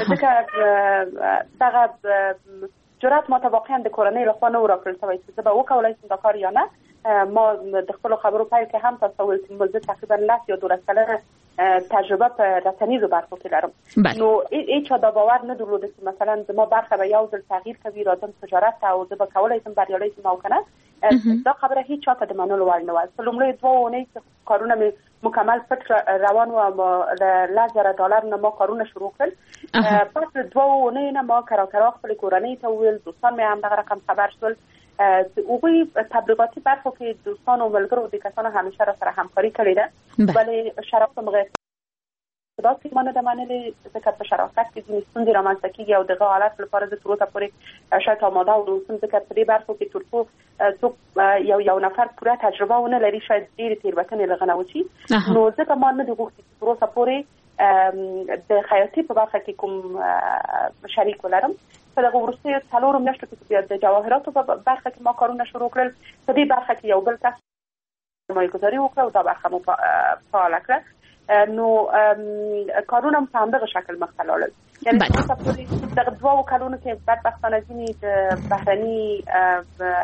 ځکه دغه جرأت ما ته واقعا د کورنۍ له خوا نه ورکړل شوی چې زه به وکولای شم دا کار یا نه. ما د خپل خبرو پیل کې هم تاسو ول چې مزه تقریبا لاس یا دولس کلنه تجربه په رسنیزو برخو کې لرم نو هیڅ دا باور نه درلود چې مثلا زما برخه به یو ځل تغییر کوي راځم تجارت او زه به کولای شم بریالي شم او کنه دا خبره هیڅ چاته د منلو وړ نه و. په لومړي دوه اونۍ چې کارونه مې مکمل پټ روان و ل لزر ډالر نه ما کارونه شروع کړل. پس دوه اونۍ نه ما کرا کرا خپل کورنۍ ته ویل دوستان مې هم دغه رقم خبر شول اوغوی تبلیغاتی برخو کې دوستان او ملګرو د کسانو همیشه را سره همکاري کړې ده ولی شرایط مغه دا چې مانه د منلې ځکه په شرایط کې د ستونزې رامنځته کیږي او دغه حالت لپاره د تروته پورې شاید آماده او روسم ځکه په دې برخو کې ترڅو څوک یو یو نفر پوره تجربه ونه لري شاید ډېرې تېروتنې لغنه وشي نو ځکه ما نه د غوښتي چې تروته پورې د خیاطۍ په برخه کې کوم شریک ولرم. په دغه وروستیو څلورو میاشتو کې بیا د جواهراتو په برخه کې ما کارونه شروع کړل. په دې برخه کې یو بل کس سرمایه‌ګذاري وکړه او دا برخه مو فعاله کړه. نو کارونه په همدغه شکل مخ ته لاړل. یعنې دغه دوه کلونو کې بدبختانه ځینې د بهرني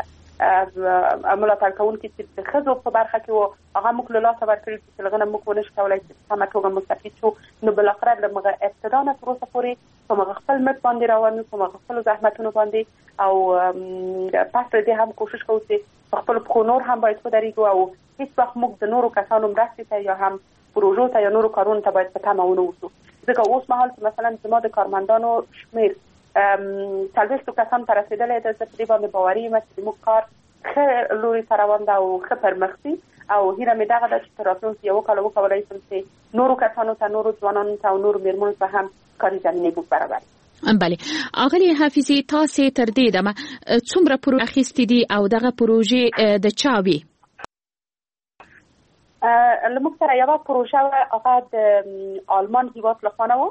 ملاتړ کوونکي چې د ښځو په برخه کې وو هغه موږ له لاسه ورکړي چې لغنه موږ ونه شو کولای چې سمه توګه مستفید شو. نو بالاخره له مغه ابتدا نه تر اوسه پورې په مغه خپل مټ باندې روان یو په مغه خپل زحمتونو باندې او پس دې هم کوشش کوو چې په خپل په نور هم باید ودرېږو او هیڅ وخت موږ د نورو کسانو مرستې ته یا هم پروژو ته یا نورو کارونو ته باید په تمه ونه اوسو. ځکه اوس مهال چې مثلا زما د کارمندانو شمېر څلوېښتو کسانو ته رسېدلی ده. زه په دې باندې باوري یم چې زموږ کار ښه لوري ته روان ده او ښه پرمخ ځي او هیله مې دغه ده چې تر راتلونکي یو کال وکولای شم چې نورو کسانو ته نورو ځوانانو ته او نورو مېرمنو ته هم کاري زمینې موږ برابر کړو. بله اغلی حافظي تاسو تر دې دمه څومره پروژې اخیستې دي او دغه پروژې د چا وي؟ لموږ سره یوه پروژه هغه د آلمان هیواد لخوا نه و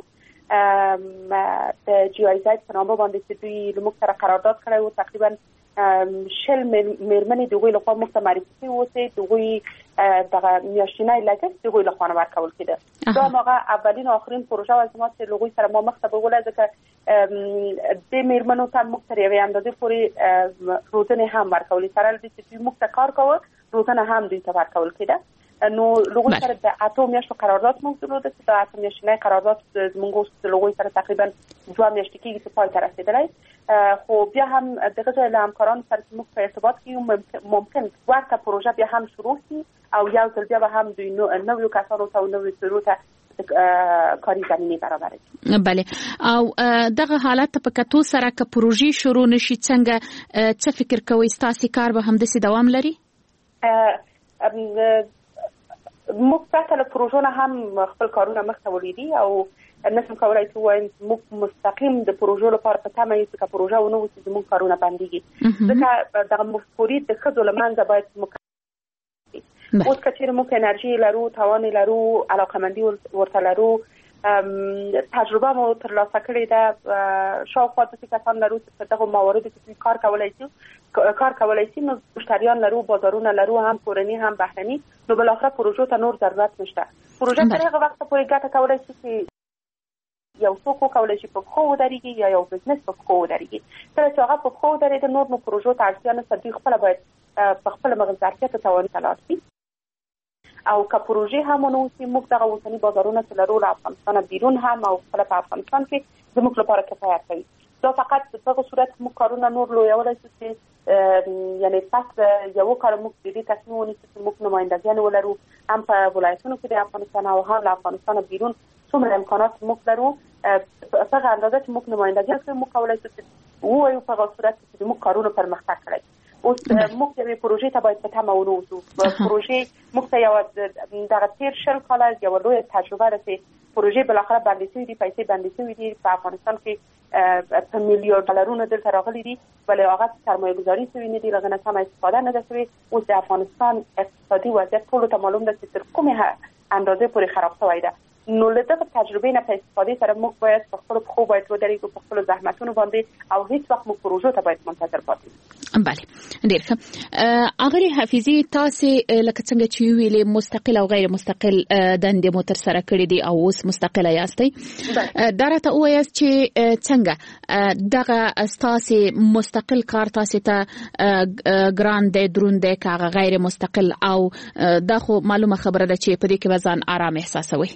د جی آی زد په نامه باندې چې دوی لموږ سره قرارداد کړی و. تقریبا شل مېرمنې د هغوی لخوا موږ ته معرفي شوي وو چې د هغوی دغه میاشتنی لګښت د هغوی لخوا نه ورکول کېده. دا هماغه اولین او آخرین پروژه وه زما چې له هغوی سره ما مخته بوغله ځکه دې مېرمنو ته موږ تر یوې اندازې پورې روزنې هم ورکولې سره له دې چې دوی موږ ته کار کوه روزنه هم دوی ته ورکول کېده. نو لغوی سره د اتو میاشتو قرارداد موږ درلوده چې د اتو میاشتنی قرارداد زموږ اوس د لغوی سره تقریبا دوه میاشتې کېږي چې پای ته رسېدلی خو بیا هم دغه ځای له همکارانو سره چې موږ په ارتباط کې یو ممکن ورته پروژه بیا هم شروع شي او یو ځل بیا به هم دوی نویو کسانو ته او نویو څیرو ته کاري زمینې برابره کړي. بله او دغه حالت په کتو سره که پروژې شروع نشي څنګه څه فکر کوئ ستاسو کار به همداسې دوام لري؟ موږ پرته له پروژو نه هم خپل کارونه مخته وړي دي او نشم کولای چې ووایم موږ مستقیم د پروژو لپاره په تمه یو چې پروژه ونه وي زموږ کارونه بندېږي ځکه دغه مفکورې د ښځو له منځه باید مکمل اوس که چېرې موږ انرژي لرو توان لرو علاقمندي ورته لرو تجربه مو ترلاسه کړې ده شاوخوا داسې کسان لرو چې په دغو مواردو کې دوی کار کولی شي کار کولی شي نو مشتریان لرو بازارونه لرو هم کورني هم بهرني نو بالاخره پروژو ته نور ضرورت نشته. پروژه تر هغه وخته پورې ګټه کولی شي چې یو څوک وکولی شي په پښو ودرېږي یا یو بزنس په پښو ودرېږي. کله چې هغه په پښو ودرېده نور نو پروژو ته اړتیا نشته دوی خپله باید په خپله مغز ظرفیت او توان ته لاړ شي او که پروژې هم ونه اوسي موږ دغه اوسني بازارونه چې لرو له افغانستانه بیرون هم او خپله په افغانستان کې زموږ لپاره کفایت کوي. دا فقط په دغه صورت موږ کارونه نور لویولی شو چې یعنې پس یو کال موږ د دې تصمیم ونیسو چې موږ نمایندګیان ولرو هم په ولایتونو کې د افغانستان او هم له افغانستانه بیرون څومره امکانات موږ لرو په هغه اندازه چې موږ نمایندګیان کړو موږ کولی شو چې ووایو په هغه صورت کې چې زموږ کارونو پرمختګ کړی. اوس موږ د پروژې ته باید په تمه ونوسو. پروژې موږ ته یو دغه تیر شل کاله یو لوی تجربه رسي. پروژې بل اخر باندې شوې دي، پیسې باندې شوې دي په افغانستان کې په میلیارډ ډالرونو دلته راغلي دي، ولې هغه سرمایه گذاري شوې نه دي، لږه سم استفاده نه ده شوې. اوس د افغانستان اقتصادي وضعیت ټول ته معلوم ده چې تر کومه اندازې پورې خراب شوی ده. نو له دغه تجربې نه په استفاده سره موږ باید په خپل خو باید ودرېږو په خپل زحمتونو باندې، او هیڅ وخت موږ پروژو ته باید منتظر پاتې. بله ډیر ښه. اغلی حفیظي، تاسو لکه څنګه چې ویلې مستقل او غیر مستقل دندې مو تر سره کړې دي او اوس مستقله یاستئ. دا راته ووایاست چې څنګه دغه تاسو مستقل کار تاسو ته ګران دی دروند دی که هغه غیر مستقل، او دا خو معلومه خبره ده چې په دې کې به ځان آرام احساسوي.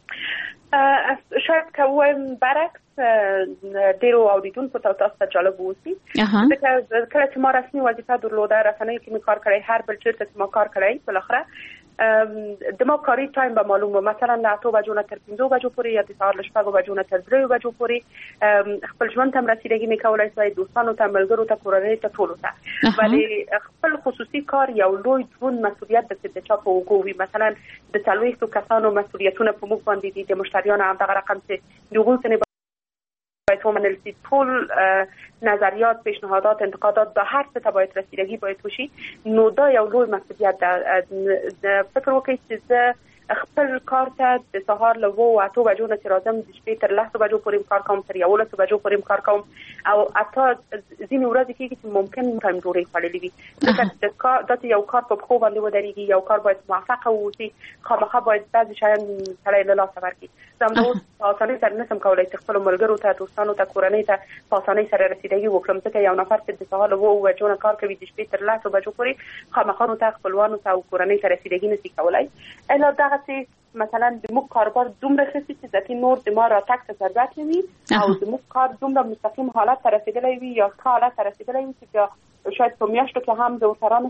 شاید که وایم برعکس ډیرو اوریدونکو ته تاسو ته جالب ووسی، ځکه کله چې ما رسمي وظیفه درلوده رسنیو کې مې کار کړی، هر بل چیرته چې ما کار کړی بالاخره د ما کاري ټایم به معلوم و، مثلا له اتو بجو نه تر پنځو بجو پورې یا د سهار له شپږو بجو نه تر دریو بجو پورې خپل ژوند ته رسیدګي مې کولای شوای، دوستانو ته، ملګرو ته، کورنۍ ته، ټولو ته. ولی خپل خصوصي کار یو لوی دروند مسؤلیت د چې د چا په اوږو وي. مثلا د څلوېښتو کسانو مسؤلیتونه په موږ باندې دي، د مشتریانو همدغه رقم چې د هغوی باید ومنل شي، ټول نظریات، پیشنهادات، انتقادات به هر څه ته باید رسیدګي باید وشي. نو دا یو لوی مسؤلیت ده. فکر وکړئ چې زه خپل کار ته د سهار له اوو اتو بجو نه چې راځم د شپې تر لسو بجو پورې کار کوم، تر یولسو بجو پورې کار کوم، او اته ځینې ورځې کېږي چې ممکن ټایم ډوډۍ خوړلې وي. ځکه دا چې یو کار په پښو باندې ودرېږي، یو کار باید موفقه واوسي، خامخا باید بعضې شیان سړی له لاسه ورکړي. زه همدا اوس په اسانۍ سره نشم کولی چې خپلو ملګرو ته، دوستانو ته، کورنۍ ته په اسانۍ سره رسیدګي وکړم، ځکه یو نفر چې د سهار له اوو بجو نه کار کوي د شپې تر لسو بجو پورې خامخا ته، خپلوانو ته او کورنۍ ته رسیدګي نشي کولی. الا دغسې مثلا د موږ کاربار دومره ښه شي چې ځکه نور د ما راتګ ته ضرورت نه وي، او د موږ کار دومره مستقیم حالت ته رسیدلی وي یا ښه حالت ته رسیدلی وي چې بیا شاید په میاشتو کې هم زه ورسره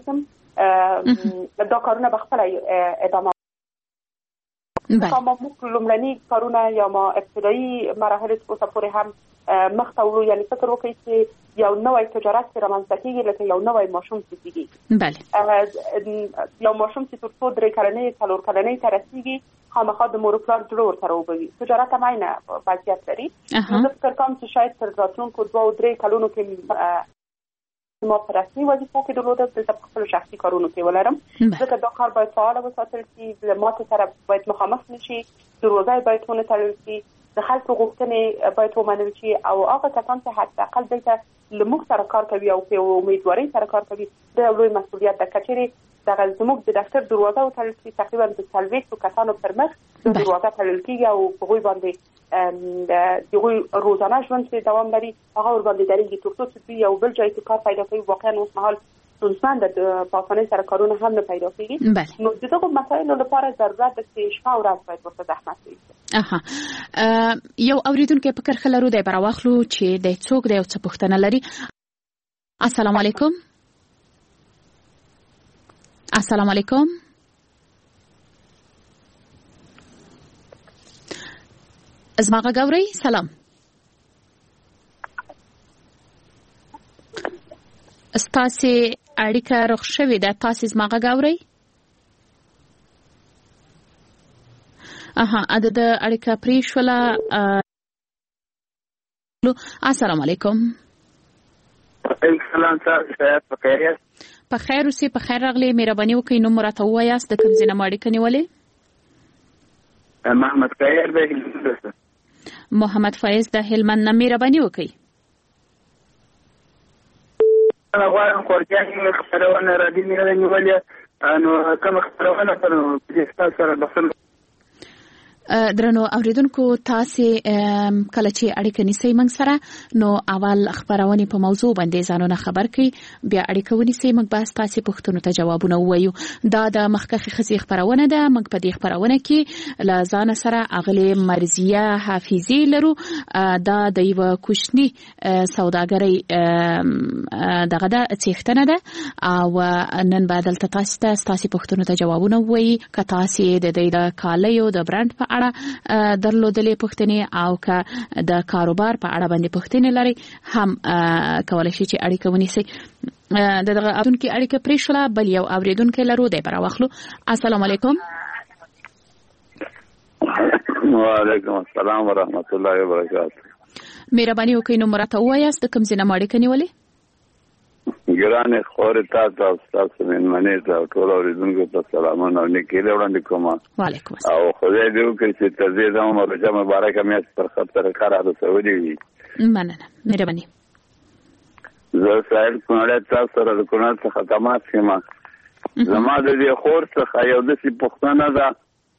نشم دا کارونه به خپله ادامه ځکه ما موږ لومړني کارونه یا ما ابتدایي مراحل چې اوسه پورې هم مخ ته وړو. یعنې فکر وکړئ چې یو نوی تجارت چې رامنځته کېږي لکه یو نوی ماشوم چې کېږي، یو ماشوم چې تر څو درې کلنۍ څلور کلنۍ ته رسېږي خامخا د مور و پلار زړه ورسره وبوي. تجارت هم عینه وضعیت لري. نو زه فکر کوم چې شاید تر راتلونکو دوه او درې کلونو کې ما په رسمي وظیفو کې درلوده، دلته په خپلو شخصي کارونو کې ولرم، ځکه دا کار باید فعاله وساتل شي، له ماتې سره باید مخامخ نه شي، دروازه باید ونه تړل شي، د خلکو غوښتنې باید ومنل شي، او هغه کسان چې حداقل دلته له موږ سره کار کوي او په امیدوارۍ سره کار کوي، دا یو لوی مسؤلیت ده. که چېرې دغه زموږ د دفتر دروازه وتړل شي، تقریبا د څلوېښتو کسانو پر مخ د دروازه تړل کېږي او په هغوی باندې د هغوی روزانه ژوند چې دوام لري هغه ورباندې درېږي، تر څو چې دوی یو بل ځای کې کار پیدا کوي. واقعا اوس مهال ستونزمن ده، په اسانۍ سره کارونه هم نه پیدا کېږي. نو د دغو مسایلو لپاره ضرورت ده چې شپه او ورځ باید ورته زحمت وایستل. اها یو اوریدونکی فکر خلرو دی بر واخلو چې د څوک دی او څه پوښتنه لري. السلام علیکم. السلام علیکم. زما غاوري سلام. استاسي اړیکه روغ شوې ده، تاسو زما غاوري؟ اها اده د اړیکه پریښوله. السلام علیکم. السلام تاسو په خیر یاست؟ په خیر اوسئ. په خیر راغلی. مهرباني وکړئ نوم راته ووایاست، د کوم ځای نه مو اړیکه نیولې؟ محمد خیر دی. محمد فایز د هلمند نه. مهرباني وکړئ. انا غواړم خورجان خبرونه را دي نه نیولې، نو کوم خبرونه پر دې تاسو سره بخښنه. درنو اوریدونکو، تاسو کله چې اړیکه نیسئ موږ سره، نو اول خبرونه په موضوع باندې ځانونه خبر کړئ، بیا اړیکه ونیسئ، موږ بس تاسو پوښتنو ته جوابونه ووایو. دا د مخکخي خزي خبرونه ده. موږ په دې خبرونه کې له ځان سره اغلی مرزیه حافظي لرو. دا د یو کوچني سوداګرۍ دغه د څښتنه ده، او نن بدل تاسو ته تاسو پوښتنو ته جوابونه ووایي. که تاسو د دې د کالیو د برانډ په درلودلې پوښتنې او که د کاروبار په اړه باندې پوښتنې لري، هم کولای شي چې اړیکه ونیسي. د دغه اوریدونکو اړیکه پرې شوه، بل یو اوریدونکو لرو دی برا واخلو. السلام علیکم. وعلیکم السلام ورحمت الله وبرکاته. مهرباني وکړئ نو مرته وایاست د کوم ځای نه مو اړیکه نیولې؟ ګرانې خورې تاسو او تاسو مېلمنې ته ټول اوریدونکو ته سلامونه او نیکۍ وړاندې کوم. وعلیکم السلام. او خدای دې وکړي چې تر دې زموږ روژه مبارکه میاشت پر خطر کار رسولې وي. مننه، مهرباني. زه سایل کونړ تاسو سره د کونړ څخه تماس کوم. زما د دې خور څخه یو داسې پوښتنه ده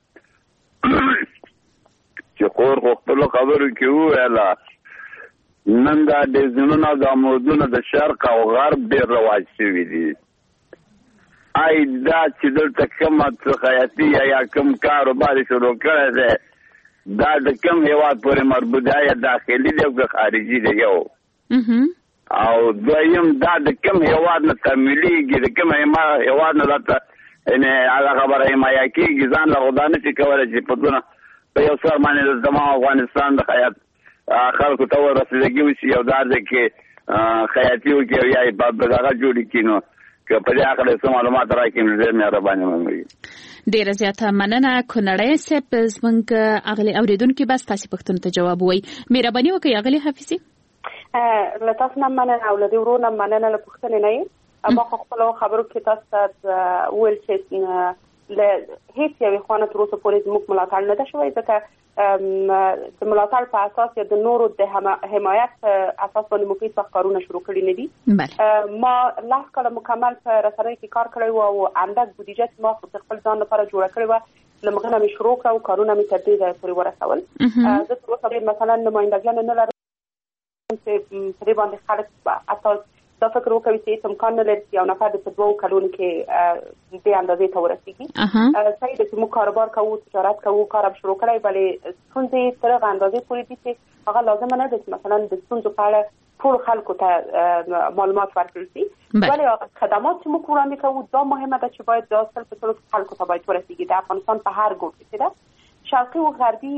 چې خور خو خپلو خبرو کې وویله نن دا ډیزاینونه او دا مودونه د شرق او غرب ډېر رواج شوي دي. ای دا چې دلته کومه خیاطي یا کوم کاروبار شروع کړی دی دا د کوم هېواد پورې مربوط دی، یا داخلي دی او خارجي دی یو، او دویم دا د کوم هېواد نه تمویلېږي، د کوم هېواد نه راته یعنې هغه خبره حمایه کېږي. ځان له خدا نه شي کولی چې په دونه په یو سر باندې زما افغانستان د خیاط خلکو ته ورسېدګي وشي او دا ځای کې خیاطي وکړي او یا یې په هغه جوړې کړي. نو که په دې هکله څه معلومات راکړي نو ډېر مهرباني وکړئ. ډېره زیاته مننه. کونړی صاحب زموږ اغلې اورېدونکي به ستاسې پوښتنو ته جواب ووایي. مهرباني وکړئ اغلې حافظي. له تاسو نه مننه او له دې ورور نه مننه له پوښتنې نه یې. ما خو خپلو خبرو کې تاسو ته وویل چې له هیڅ یوې خوا نه تر اوسه پورې زموږ ملاتړ نه ده شوی، ځکه د ملاتړ په اساس یا د نورو د حمایت په اساس باندې موږ هیڅ کارونه شروع کړي نه دي. ما لاس کله مکمل په رسنیو کې کار کړی و او اندک بودیجه چې ما د خپل ځان لپاره جوړه کړې وه له مخې نه مې شروع کړه او کارونه مې تر دې ځایه پورې ورسول. زه تر اوسه مثلا نمایندګیان نه لرم چې په دې باندې خلک اساس دا فکر وکوي چې هیڅ امکان نه لري یو نفر د دوو کلونو کې دې اندازې ته ورسېږي. صحیح ده چې موږ کاروبار کوو، تجارت کوو، کار هم شروع کړی، بلې ستونزې تر هغه اندازې پورې دي چې هغه لازمه نه ده چې مثلا د ستونزو په اړه ټول خلکو ته معلومات ورکړل شي. ولې خدمات چې موږ وړاندې کوو دا مهمه ده چې باید دا سل په سلو خلکو ته باید ورسېږي د افغانستان په هر ګوټ کې ده. شرقي او غربي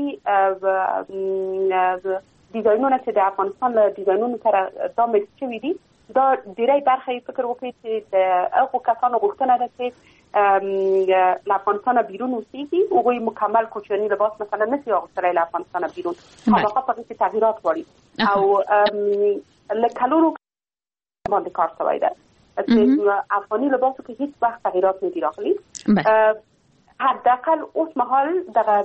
ډیزاینونه چې د افغانستان له ډیزاینونو سره دا مکس شوي دي، دا ډیری برخه یې فکر وکړي چې د هغو کسانو غوښتنه ده چې له افغانستانه بیرون اوسېږي، هغوی مکمل کوچني لباس مثلا نشي اغوستلی له افغانستانه بیرون، خامخا په هغې کې تغییرات غواړي او له کلونو باندې کار شوی ده چې افغاني لباسو کې هیڅ وخت تغییرات نه دي راغلي. حداقل اوس مهال دغه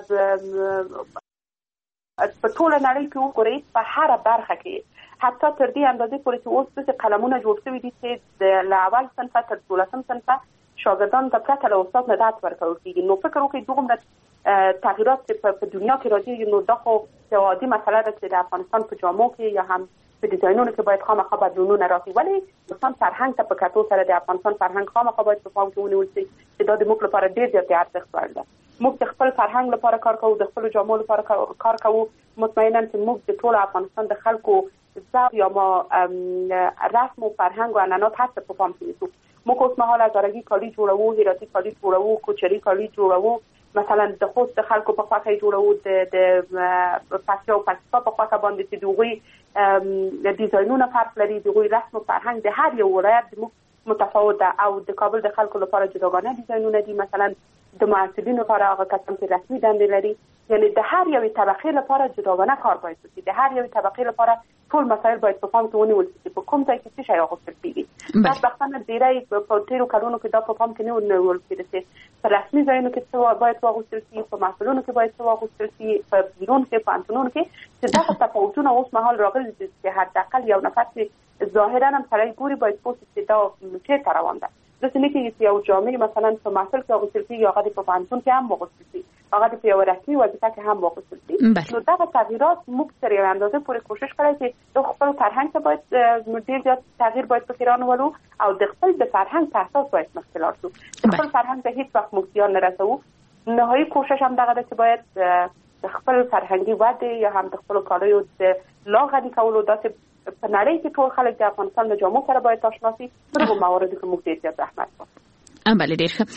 په ټوله نړۍ کې وګورئ په هره برخه کې حتی تر دې اندازې پورې چې اوس داسې قلمونه جوړ شوي دي چې له اول صنفه تر دولسم صنفه شاګردانو ته پرته له استاد نه درس ورکول کېږي. نو فکر وکړئ دومره تغییرات چې په دنیا کې راځي، نو دا خو یو عادي مسله ده چې د افغانستان په جامو کې یا هم په ډیزاینونو کې باید خامخا بدلونونه راشي. ولې افغانستان فرهنګ ته په کتو سره د افغانستان فرهنګ خامخا باید په پام کې ونیول شي چې دا د موږ لپاره ډېر زیات ارزښت وړ ده. موږ د خپل فرهنګ لپاره کار کوو، د خپلو جامو لپاره کار کوو، مطمئنا چې موږ د ټول افغانستان د خلکو ذوق یا ما رسم و فرهنگ و عنعنات هست په پام کې نیسو. موږ اوس مهال از زارګي کالي جوړوو، هراتي کالي جوړوو، کوچري کالي جوړوو، مثلا د خوست د خلکو په خواخه جوړوو، د د پکتیا او پکتیکا په خواخه باندې چې دوی د ډیزاینونو فرق لري، دوی رسم و فرهنګ د هر یو ولایت زموږ متفاوت ده او د کابل د خلکو لپاره جداګانه ډیزاینونه دي، مثلا د محصلینو لپاره هغه کسان چې رسمي دندې لري، یعنی د هر یوې طبقې لپاره جداګانه کار باید وشي، د هر یوې طبقې لپاره ټول مسایل باید په پام کې ونیول شي په کوم ځای کې څه شی اغوستل کېږي. خوشبختانه ډېری په تېرو کلونو کې دا په پام کې نه ونیول کېده چې په رسمي ځایونو کې څه باید واغوستل شي، په محفلونو کې باید څه واغوستل شي، په بیرون کې په پوهنتونونو کې چې دغه تفاوتونه اوس مهال راغلي دي چې حداقل یو نفر چې ظاهرا هم سړی ګوري باید پوه شي چې دا چېرته روان ده. داسې نه کېږي چې یو جامې مثلا په محفل کې اغوستل کېږي، هغه دې په پوهنتون کې هم واغوستل شي، هغه دې په یوه رسمي وظیفه کې هم واغوستل شي. نو دغه تغییرات موږ تر یوې اندازې پورې کوشش کړی چې د خپل فرهنګ ته باید ډېر زیات تغییر باید پکې رانولو او د خپل د فرهنګ په اساس باید مخکې لاړ شو. خپل فرهنګ ته هېڅ وخت موږ زیان نه رسوو. نهایي کوشش هم دغه ده چې باید د خپل فرهنګي ودې یا هم د خپلو کالیو د لا غني کولو داسې په نړۍ کې ټول خلک د افغانستان له جامو سره باید آشنا شي. په دغو مواردو کې موږ ډېر زیات زحمت وکړو. بله ډیر ښه.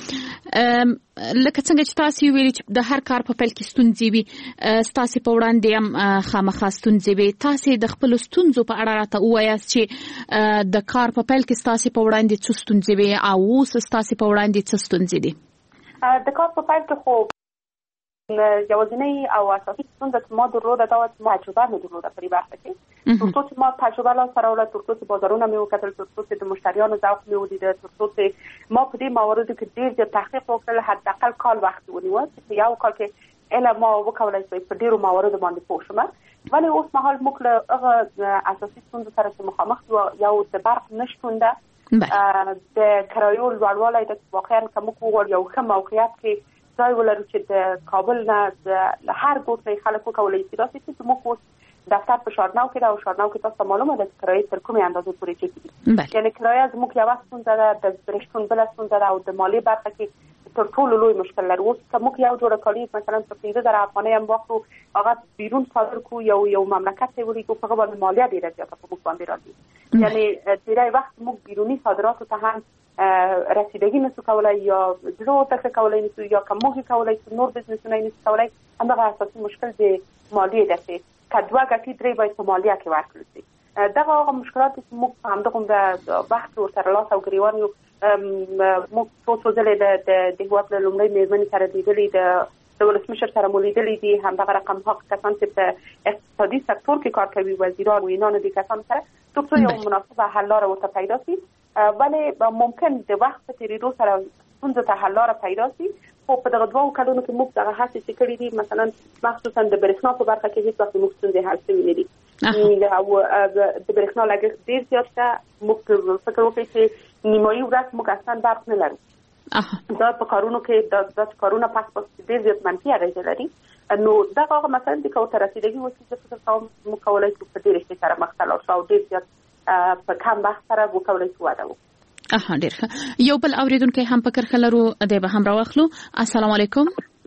لکه څنګه چې تاسو ویلي چې د هر کار په پیل کې ستونزې وي، تاسو په وړاندې هم خامخا ستونزې وي. تاسو د خپل ستونزو په اړه راته ووایاست چې د کار په پیل کې تاسو په وړاندې څه ستونزې وي او اوس تاسو په وړاندې څه ستونزې دي؟ د کار په پیل کې خو یوازینی او اساسي ستونزه چې ما درلوده دا چې ما تجربه نه درلوده په دې برخه کې. تر څو چې ما تجربه لا سره ولا تر څو چې بازارونه مې وکتل، تر څو چې د مشتریانو ذوق مې ولید، تر څو چې ما په دې مواردو کې ډېر ډېر تحقیق وکړ، حداقل کال وخت ونیو چې یو کال کې اله ما وکولای شم په ډېرو مواردو باندې پوه شم. ولی اوس مهال موږ له هغه اساسي ستونزو سره چې مخامخ یو د برق نشتون ده، د کرایو لوړوالی ده. واقعا که موږ وغواړو یو ښه موقعیت کې ځای ولرو چې د کابل نه له هر ګوټ نه خلک وکولی شي، داسې چې موږ اوس دفتر په شارناو کې ده او شارناو کې تاسو معلومه ده چې کرایې تر کومې اندازې پورې ټیټې دي. یعنې کرایه زموږ یوه ستونزه ده، د برېښتون بله ستونزه ده او د مالي برخه کې تر ټولو لوی مشکل لرو. اوس که موږ یو جوړه کالي مثلا په پنځه زره افغانۍ هم واخلو، هغه بیرون صادر کړو، یو یو مملکت ته ولیږو، په هغه باندې مالیه ډېره زیاته په موږ باندې راځي. یعنې ډېری وخت موږ بیروني صادراتو ته هم رسیدګي نشو کولای، یا زړه ورته کولای نشو، یا که موږ کولای شو نور بزنسونه نشو کولای. همدغه اساسي مشکل د مالیې ده چې که دوه ګټې درې باید په مالیه کې ورکړل شي. دغه هغه مشکلات چې موږ په همدغومره وخت ورسره لاس او ګریوان یو. موږ څو څو ځلې د هېواد له لومړۍ مېرمنې سره لیدلي، د ولسمشر سره مو لیدلي دي، همدغه رقم هغه کسان چې په اقتصادي سکتور کې کار کوي، وزیران و اینانو دې کسانو سره تر څو یو مناسبه حل لاره ورته پیدا شي. ولی ممکن د وخت په تېرېدو سره ستونزو ته حل لاره پیدا شي. خو په دغه دوو کلونو کې موږ دغه هڅې چې کړي دي، مثلا مخصوصا د برېښنا په برخه کې هېڅ وخت موږ ستونزې حل شوي نه دي. او د برېښنا لګښت ډېر زیات ده. موږ فکر وکړئ چې نیمایي ورځ موږ اصلا برق نه لرو. دا په کارونو کې دا کارونه پس پس ډېر زیات منفي اغېزې لري. نو دغه هغه مثلا د که ورته رسیدګي وشي، زه فکر کوم موږ کولی شو په دې رشتې سره مخ ته لاړ شو او ډېر زیات په کم وخت سره وکولی شو واده وکړو. اها ډېر ښه. یو بل اورېدونکی هم په کرښه لرو، دی به هم راواخلو. السلام علیکم.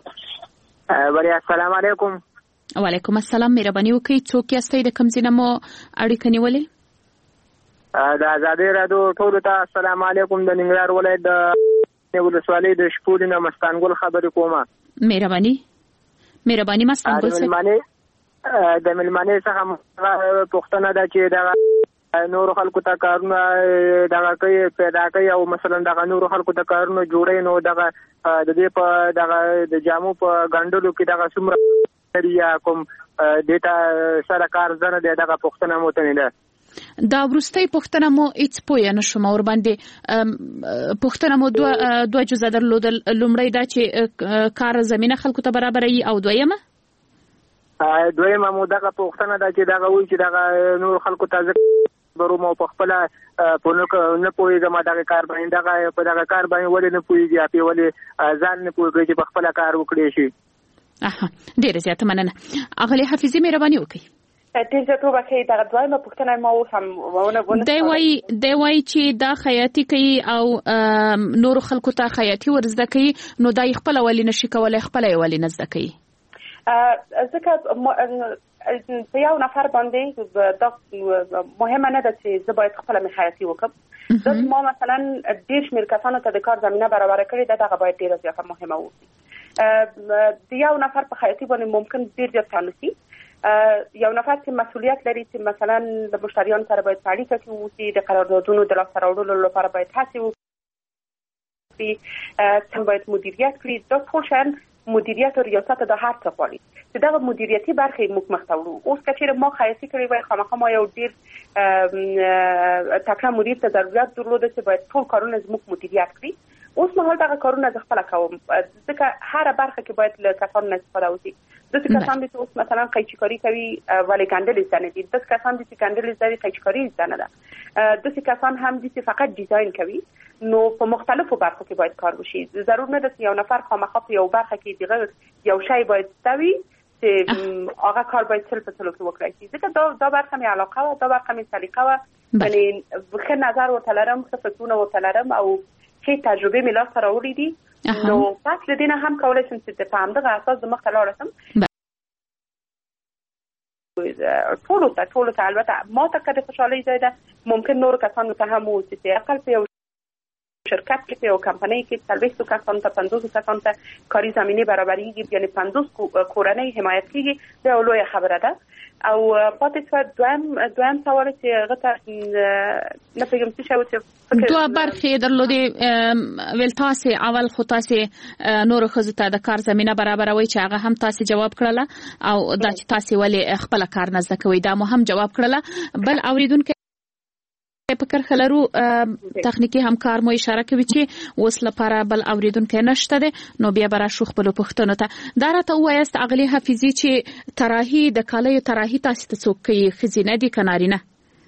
وعلیکم السلام. علیکم وعلیکم السلام. مهرباني وکړئ، څوک یاستئ، د کوم ځای نه مو اړیکه نیولې؟ د ازادۍ راډیو ټولو ته السلام علیکم. د ننګرهار ولایت د ولسوالۍ د شپولې نه مستانګل خبرې کومه. مهرباني مهرباني مستانګل صاحب، د مېلمنې څخه پوښتنه ده چې دغه نورو خلکو ته کارونه دغه کوي پیدا کوي او مثلا دغه نورو خلکو ته کارونه جوړوي، نو دغه د دې په دغه د جامو په ګنډلو کې دغه څومره لري یا کوم دې ته سره کار زنه دی؟ دغه پوښتنه مو ته نه ده. دا وروستۍ پوښتنه مو هیڅ پوه نه شوم ور باندې. پوښتنه مو دوه دوه جزء درلودل. لومړی دا چې کار زمينه خلکو ته برابرې، او دویمه دویمه مو دغه پوښتنه ده چې دغه وایي چې دغه نور خلکو ته برو مو په خپل په نه پوهېږم دغه کار باندې، دغه په دغه کار باندې ولې نه پوهېږي، یا ولې ځان نه پوهېږي چې په خپل کار وکړي شي. اها ډېره زیاته مننه. اغلې حفیظي مهرباني وکړئ. ډېر زیاتو بخې دغه دویمه پوښتنه ما اوس هم ونه ونه دی وایي دی وایي چې دا خیاطي کوي او نورو خلکو ته خیاطي ورزده کوي، نو دا یې خپله ولې نشي کولی، خپله یې ولې نه زده کوي؟ ځکه په یو نفر باندې دا مهمه نه ده چې زه باید خپله مې خیاطي وکړم. دا ما مثلا ډېر شمېر کسانو ته د کار زمینه برابره کړې ده، دغه باید ډېره زیاته مهمه واوسي. د یو نفر په خیاطي باندې ممکن ډېر زیات تانوسي. یو نفر چې مسؤلیت لري چې مثلا د مشتریانو سره باید په اړیکه کې واوسي، د قراردادونو د لاسته راوړلو لپاره باید هڅې وکړي، څنګه باید مدیریت کړي. دا ټول شیان مدیریت او ریاست د هر څه غواړي چې دغه مدیریتي برخې موږ مخ ته وړو. اوس که چېرې ما خیاطي کړې وای، خامخا ما یو ډېر تکړه مدیر ته ضرورت درلوده چې باید ټول کارونه زموږ مدیریت کړي. اوس مهال دغه کارونه زه خپله کوم، ځکه هره برخه کې باید له کسانو نه استفاده وشي. داسې کسان دي چې اوس مثلا قیچیکاري کوي ولې ګنډل زده نه دي، داسې کسان دي چې ګنډل زده دي قیچیکاري زده نه ده، داسې کسان هم دي چې فقط ډیزاین کوي. نو په مختلفو برخو کې باید کار وشي. ضرور نه ده چې یو نفر خامخا په یو برخه کې دغه یو شی باید ستوي چې هغه کار باید سل په سلو کې وکړای شي. ځکه دا دا برخه مې علاقه وه، دا برخه مې سلیقه وه، یعنې ښه نظر ورته لرم، ښه فکرونه ورته لرم او ښې تجربې مې لاسته راوړي دي. نو پس له دې نه هم کولی شم چې په همدغه اساس د مخته لاړه شم. ټولو ته ټولو ته البته ما ته که د خوشحالۍ ځای ده، ممکن نورو کسانو ته هم واوسي چې عقل په یو شرکت کې او کمپنۍ کې څلوېښت کسان ته پنځوس کسان ته کاري زمینه برابرېږي، یعنی پنځوس کورنۍ حمایت کیږي، دا لویه خبره ده. او پاتې څه دویم دویم سوال چې هغه ته نه پیغام څه شو چې دوه برخې درلودې ول تاسو اول خو تاسو نور خزو ته د کار زمينه برابروي چې هغه هم تاسو جواب کړله او دا چې تاسو ولې خپل کار نه زده کوي دا مو هم جواب کړله. بل اوریدونکو په کرخه لرو تخنیکی همکار مو اشاره کوي چې اوس لپاره بل اوریدونکو نشته ده، نو بیا برا شو خپل پښتنو ته دا راته وایست اغلی حفیظي چې تراهی د کالیو تراهی تاسو ته څوک کوي، خزینه دي کنارینه؟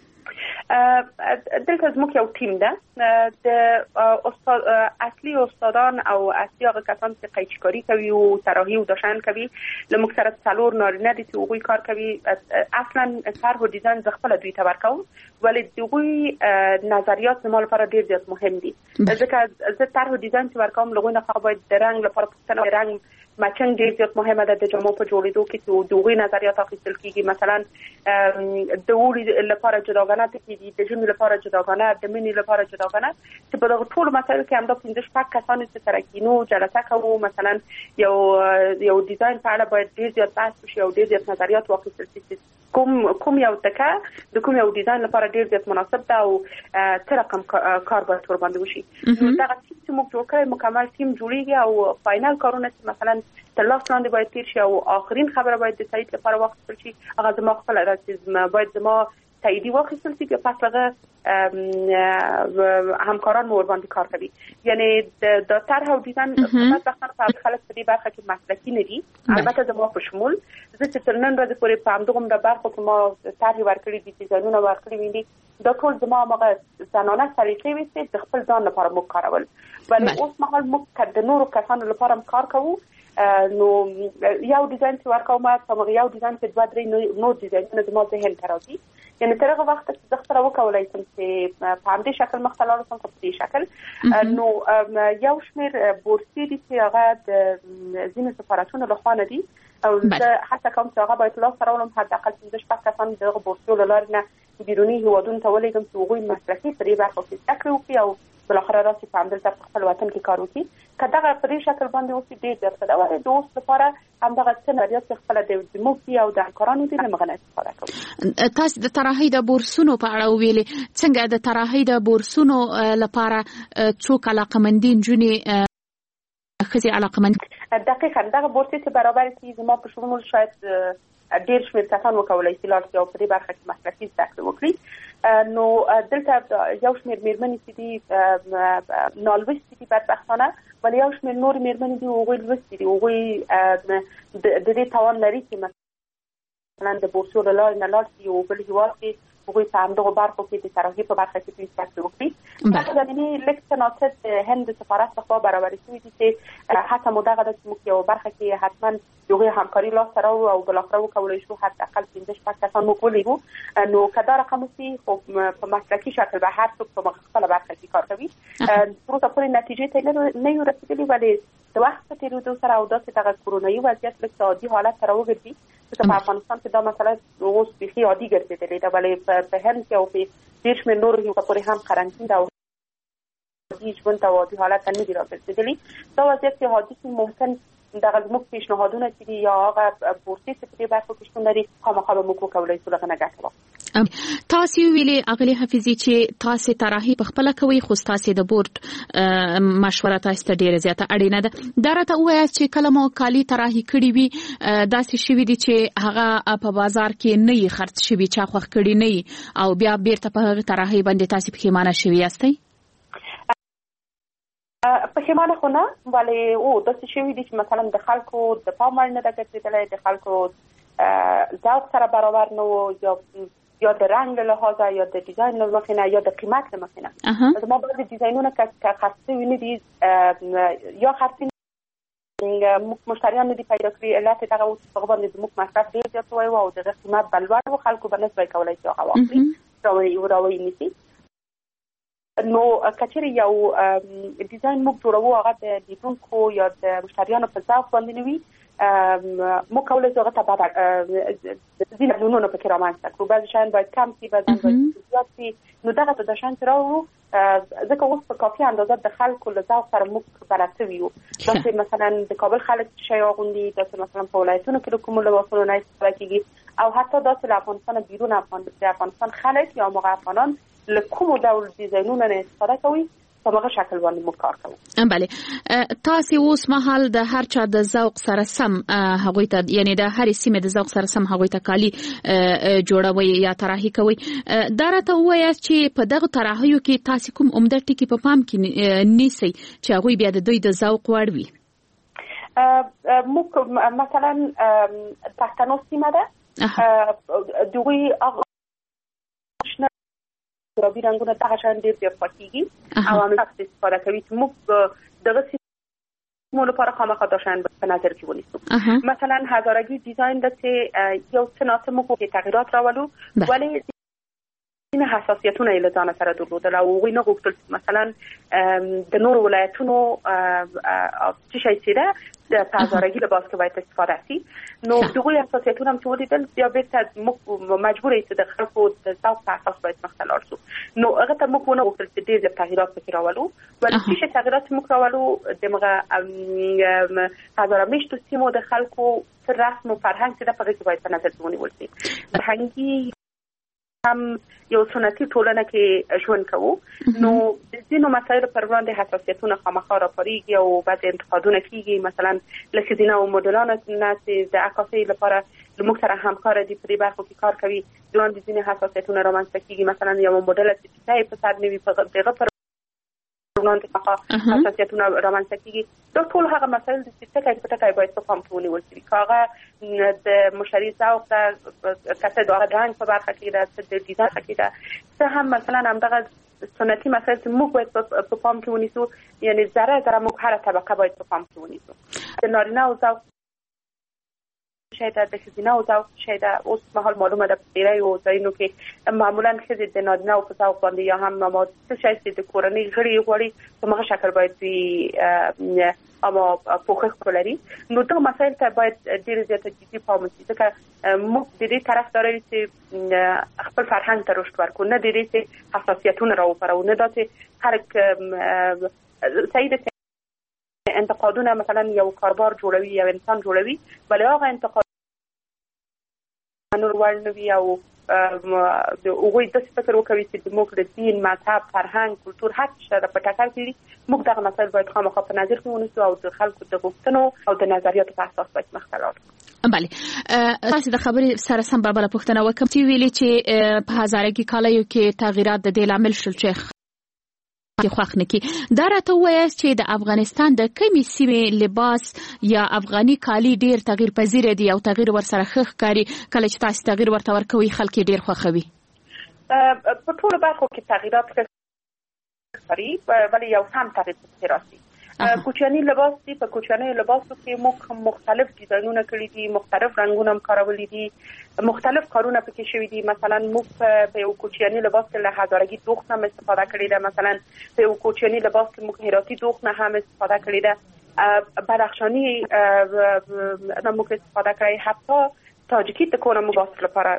دلته زموږ یو ټیم ده د استاد اصلي استادان او اصلي هغه کسان چې قیچکاری کوي او طراحي او داشن کوي لموږ سره څلور نارینه دي چې هغوی کار کوي. اصلا طرح او ډیزاین ز خپل دوی ته ورکوم، ولی هغوی نظریات زما لپاره ډیر زیات مهم دي ځکه زه طرح او ډیزاین چې ورکوم لغوی نه باید د رنګ لپاره پوښتنه رنګ مچنګ ډیر زیات مهمه ده د جامو په جوړېدو کې چې دوی نظریات اخیستل کیږي. مثلا د وړي لپاره جداګانه کیږي، د جنو لپاره جداګانه، د منی لپاره جداګانه، چې په دغه ټول مسایل کې هم د پنځه شپږ کسان چې سره کینو جلسه کوو. مثلا یو یو ډیزاین په اړه باید ډیر زیات بحث وشي او ډیر زیات نظریات واخیستل شي کوم کوم یو تکه د کوم یو ډیزاین لپاره ډیر زیات مناسب ده او څه رقم کار باید ور باندې وشي. دا چې موږ جوړ کړی مکمل ټیم جوړیږي او فائنل کارونه مثلا تر لاس لاندې باید تیر شي او آخرین خبره باید د تایید لپاره واخیستل شي. هغه زما خپل راځي باید زما تاییدی واخیستل شي که پس هغه همکاران مور باندې کار کوي. یعنی د طرح او ډیزاین مطلقاً په خلک په دې برخه کې مسلکی نه دي، البته زما په شمول زه چې تر نن ورځې پورې په همدغه د برخو کې ما طرح ورکړي دي، ډیزاینونه ورکړي وي، دا ټول زما هغه زنانه طریقې وي چې د خپل ځان لپاره موږ کارول. ولی اوس مهال موږ د نورو کسانو لپاره کار کوو. نو یو ډیزاین چې ورکوم ما څنګه یو ډیزاین چې دوه درې نور ډیزاینونه زما ذهن ته راځي، یعنی تر هغه وخت چې زه خپله وکولای شم چې په همدې شکل مخته لاړ شم په دې شکل. نو یو شمېر بورسي دي چې هغه د ځینو سفارتونو لخوا نه دي او زه هڅه کوم چې هغه باید لاسته راوړم حداقل پنځه شپږ کسان د دغه بورسیو له لارې نه بیروني هیوادونو ته ولېږم چې هغوی مسلکي په دې برخو کې زده کړې وکړي او بالاخره راسي په همدلته په خپل وطن کې کار وکړي. که دغه په دې شکل باندې اوسي ډېر زیات ښه ده، ولې د اوس لپاره همدغه څه نظریات چې خپله د زموږ دي او د همکارانو دي له مغه نه استفاده کوو. تاسو د طراحۍ د بورسونو په اړه وویلې، څنګه د طراحۍ د بورسونو لپاره څوک علاقمندي نجونې ښځې علاقمند؟ دقیقاً دغه بورسې چې برابر کړي زما په شمول شاید ډېر شمېر کسان وکولای شي لاړ شي او په دې برخه کې مسلکي زده کړې وکړي. نو دلته یو شمېر مېرمنې چې دي نالوستې دي بدبختانه، ولی یو شمېر نور مېرمنې دي هغوی لوستې دي، هغوی د دې توان لري چې مثلا د بورسو له لارې نه لاړ شي یو بل هېواد کې هغوی په همدغو برخو کې د طراحۍ په برخه کې دوی زده کړې وکړي. دغه زمینې لږ څه ناڅه د هند د سفارت لخوا برابرې شوي دي چې هڅه مو دغه ده چې موږ یوه برخه کې حتما د هغوی همکاري لاسته راوړو او بالاخره وکولی شو حداقل پنځه شپږ کسان موږ ولېږو. نو که دا رقم وسي خو په مسلکي شکل به هر څوک په خپله برخه کې کار کوي. وروسته پورې نتیجې ته نه یو رسېدلي، ولې د وخت په تېرېدو سره او داسې دغه کورونایي وضعیت لږ څه عادي حالت سره وګرځي ځکه په افغانستان کې دا مسله اوس بیخي عادي ګرځېدلې ده، ولې په هند کې او په ډېر شمېر نورو هېوادونو پورې هم قرنطین ده او عادي ژوند ته عادي حالت ته نه دي راګرځېدلي. دا وضعیت چې عادي شي ممکن دغه زموږ پیشنهادونه چې دي یا هغه بورسي چې په دې برخو کې شتون لري خامخا به موږ وکولی شو له هغه نه ګټه واخلو. تاسو ویلې اغلې حفیظي چې تاسو طراحي په خپله کوئ خو تاسو د بورډ مشوره تاسو ته ډیره زیاته اړینه ده. دا راته ووایاست چې کله مو کالي طراحي کړي وي داسې شوي دي چې هغه په بازار کې نه یې خرڅ شوي، چا خوښ کړي نه یي او بیا بیرته په هغه طراحي باندې تاسو پښیمانه شوي یاستئ؟ پښیمانه خو نه، ولې او داسې شوي دي چې مثلا د خلکو د پام وړ نه ده ګرځېدلی، د خلکو ذوق سره برابر نه و، یا یا د رنګ له لحاظه یا د ډیزاین له مخې نه یا د قیمت له مخې نه. زما بعضې ډیزاینونه که خرڅ شوي نه دي یا خرڅ موږ مشتریان نه دي پیدا کړي، علت یې دغه و چې په هغه باندې زموږ مصرف ډېر زیات شوی و او د هغه قیمت به لوړ و، خلکو به نسوی کولی چې هغه واخلي راویې نیسي. نو کچېرې یو ډیزاین موږ جوړوو هغه د لیدونکو یا د مشتریانو په ذوق باندې نه وي، مو کولای زغه ته بعد زین نونو په کرامت کړو بعض شان باید کم شي بعض باید زیات شي نو دغه ته د شان تراو ځکه اوس په کافي اندازه د خلکو له ذوق سره موږ برابر یو چې مثلا د کابل خلک شي اغوندي د مثلا په ولایتونو کې کوم لباسونه نه استفاده کیږي او حتی د افغانستان بیرون افغانستان خلک یا موږ افغانان له کوم ډول ډیزاینونو نه استفاده کوي په هغه شکل باندې موږ کار کوو. بله تاسو اوس مهال د هر چا د ذوق سره سم هغه ته یعنی د هر سیمه د ذوق سره سم هغه ته کالی جوړوي یا طراحي کوي دا راته وایي چې په دغه طراحیو کې تاسو کوم عمده ټکی په پام کې نیسي چې هغه بیا د دوی د ذوق وړ وي. موږ مثلا پښتنو سیمه ده دوی رابي رنگونه دغه شان ډیر ډیر پاتېږي او هم تاسو استفاده کوي چې موږ دغه سیمو لپاره خامخا د شان په نظر کې ونیسو. مثلا هزارګي ډیزاین د چې یو څه ناسم مو کې تغیرات راولو ولی این حساسیتونه له ځان سره درلودل او وی نه غوښتل مثلا د نور ولایتونو چې شي چې د هزارګي لباس کې باید استفاده شي نو دغه حساسیتونه هم چې ولیدل بیا بیرته مجبور یې چې د خلکو د ذوق په اساس باید مختلف شو نو هغه ته موږ نه غوښتل چې ډېر تغیرات پکې راولو ولې چې تغیرات موږ راولو دغه هزارمشتو سیمو د خلکو رسم او فرهنګ چې د په کې باید په نظر کې ونیول شي. فرهنګي هم یو سنتي ټولنه کې ژوند کوو نو د ځینو مسایلو پر وړاندې حساسیتونه خامخا راپارېږي او بعضې انتقادونه کېږي مثلا له ښځینه او مدلانو نه چې د عکاسۍ لپاره له موږ سره همکاره دي په دې برخو کې کار کوي دوی د ځینې حساسیتونه رامنځته کېږي مثلا یو مدل چې څه په سر نه وي په دغه پر وړاندې حساسیتونه رامنځته کېږي دا ټول هغه مسایل دي چې ټکی په ټکی باید په پام کې ونیول شي که هغه د مشتري ذوق ده که د هغه رنګ په برخه کې ده څه د ډیزاین کې ده څه هم مثلا همدغه سنتي مسایل چې موږ باید په پام کې ونیسو یعنی ذره ذره موږ هره طبقه باید په پام کې ونیسو. د نارینه او ذوق شاید د ښځینه او ذوق شاید اوس مهال معلومه ده په ډیری ځایونو کې معمولا ښځې د نارینه او په ذوق باندې یا هم نماز څه شی چې د کورنۍ غړي غواړي په هغه شکل باید وي اما پوښښ ولري نو دا مسایل ته باید ډېر زیاته جدي پام وشي ځکه موږ د دې طرفدار یو چې خپل فرهنګ ته رشد ورکړو نه د دې چې حساسیتونه راوپارو نه دا چې خلک صحیح ده انتقادونه مثلا یو کاربار جوړوي یا انسان جوړوي بلې هغه انتقاد نور ورنوي او د هغوی د فکر وکوي چې موږ د دین مذهب فرهنګ کلتور هر څه د پټاکل کړي موږ دغه مسایل باید خامخا په نظر کې ونیسو او د خلکو د غوښتنو او د نظریاتو په اساس باید مخته لاړو. بله تاسو د خبرې سره سم بل پوښتنه وکم چې ویلي چې په هزارګي کالیو کې تغیرات د دې لامل شول چې کې خوښ نکي دا راته وایي چې د افغانستان د کمی سیمې لباس یا افغاني کالی ډیر تغییر پذیر دي او تغییر ورسره خخ کاری کله چې تاسو تغییر ورته ورکوي خلک ډیر خوښوي. په ټول برخو کې تغیرات کوي ولی یو سم تغییر راځي. کوچنی لباس دی په کوچنی لباسو کې موږ مختلف ډیزاینونه کړی دي مختلف رنگونه هم کارولي دي مختلف کارونه پکې شوي دي مثلا موږ په یو کوچنی لباس کې له هزارګي دوخت هم استفاده کړې ده مثلا په یو کوچنی لباس کې موږ هراتی دوخت نه هم استفاده کړې ده بدخشانی موږ استفاده کړې حتی تاجیکی تکونه موږ لپاره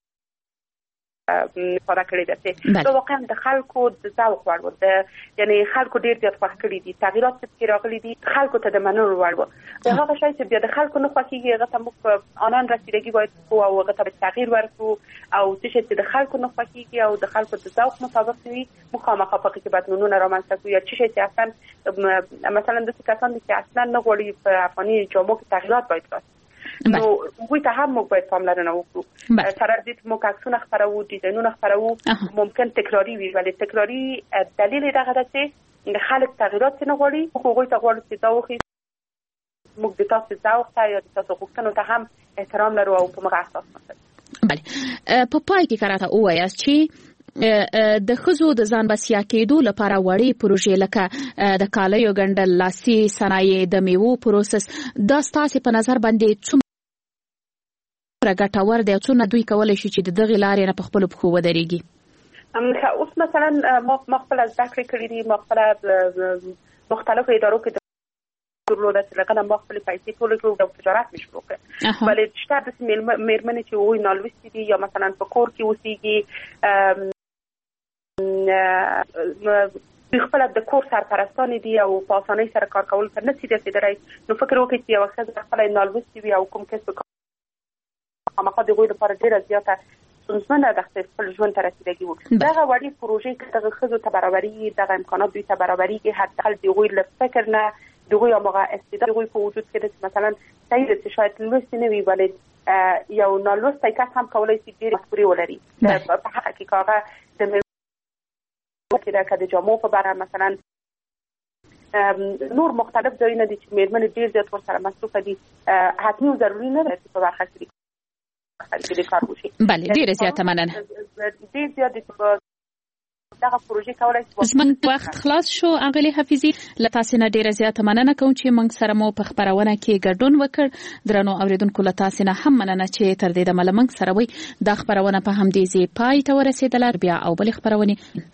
استفاده کړې ده چې دا واقعا د خلکو د ذوق وړ و د یعنی خلکو ډیر ډیر خوښ کړي دي تغیرات چې راغلي دي خلکو ته د منلو وړ و دا هغه شی چې بیا د خلکو نه خوښیږي هغه ته موږ آنان رسیدګي باید او هغه ته تغییر ورکړو او څه چې د خلکو نه خوښیږي او د خلکو د ذوق مطابق وي مخامخ په کې بدلونونه رامنځته کوي چې چې اصلا مثلا د کسان چې اصلا نه غواړي په افغاني جامو کې تغیرات باید راسي نو وی ته هم موږ باید پاملرنه وکړو سره دې موږ عکسونه خپرو ډیزاینونه خپرو ممکن تکراری وي ولی تکراری دلیل دغه ده چې خلک تغیرات نه غواړي هغوی ته غواړي چې دا وخی موږ د تاسو ذوق ته یا د تاسو غوښتنو ته هم احترام لرو او په موږ اساس مثلا بله په پای کې کراته وایاست چې د خزو د ځان بسیا کېدو لپاره وړي پروژې لکه د کالیو ګنډل لاسي صنایع د میوو پروسس دا ستاسو په نظر باندې څومره ګټور دی څونه دوی کولای شي چې د دغه لارې نه په خپل پخو ودرېږي. اوس مثلا ما خپل زده کړې کړې دي ما خپل مختلفو ادارو کې درلوده چې لکه ما خپل پیسې ټول کړو د تجارت مشروع کړ ولې شته د میرمنې چې وې نالوستي دي یا مثلا په کور کې اوسېږي خپل د کور سرپرستان دي او په اسانۍ سره کار کول پر نشي رسیدلی نو فکر وکړئ چې یو ښځه خپل نالوستي وي او کوم کسب هغه د غوړ لپاره ډیره زیاته څنګه د خپل ژوند ته رسیدګي وکړي دا غوړي پروژې کې د ښځو ته برابرۍ د امکانات دوی ته برابرۍ کې حتی د غوړ له فکر نه د غوړ هغه استعداد غوړ په وجود کې د مثلا صحیح چې شاید لوست نه وي ولې یو نالوستی کس هم کولای شي ډېر مسؤلیت ولري په حقیقت هغه د کې دا د جامو په اړه مثلا نور مختلف ځایونه دي چې میرمنې ډېر زیات ورسره مصروفه دي حتمي او ضروري نه ده چې په برخه کې کار وشي بله ډېر زیاته مننه ډېر زیات دغه پروژې کولای شي زموږ وخت خلاص شو اغلی حفیظي له تاسو نه ډیره زیاته مننه کوم چې موږ سره مو په خبرونه کې ګډون وکړ درنو اوریدونکو له تاسو نه هم مننه چې تر دې د ملمنګ سره وي د خبرونه په هم دې زی پای ته ورسېدل بیا او بل خبرونه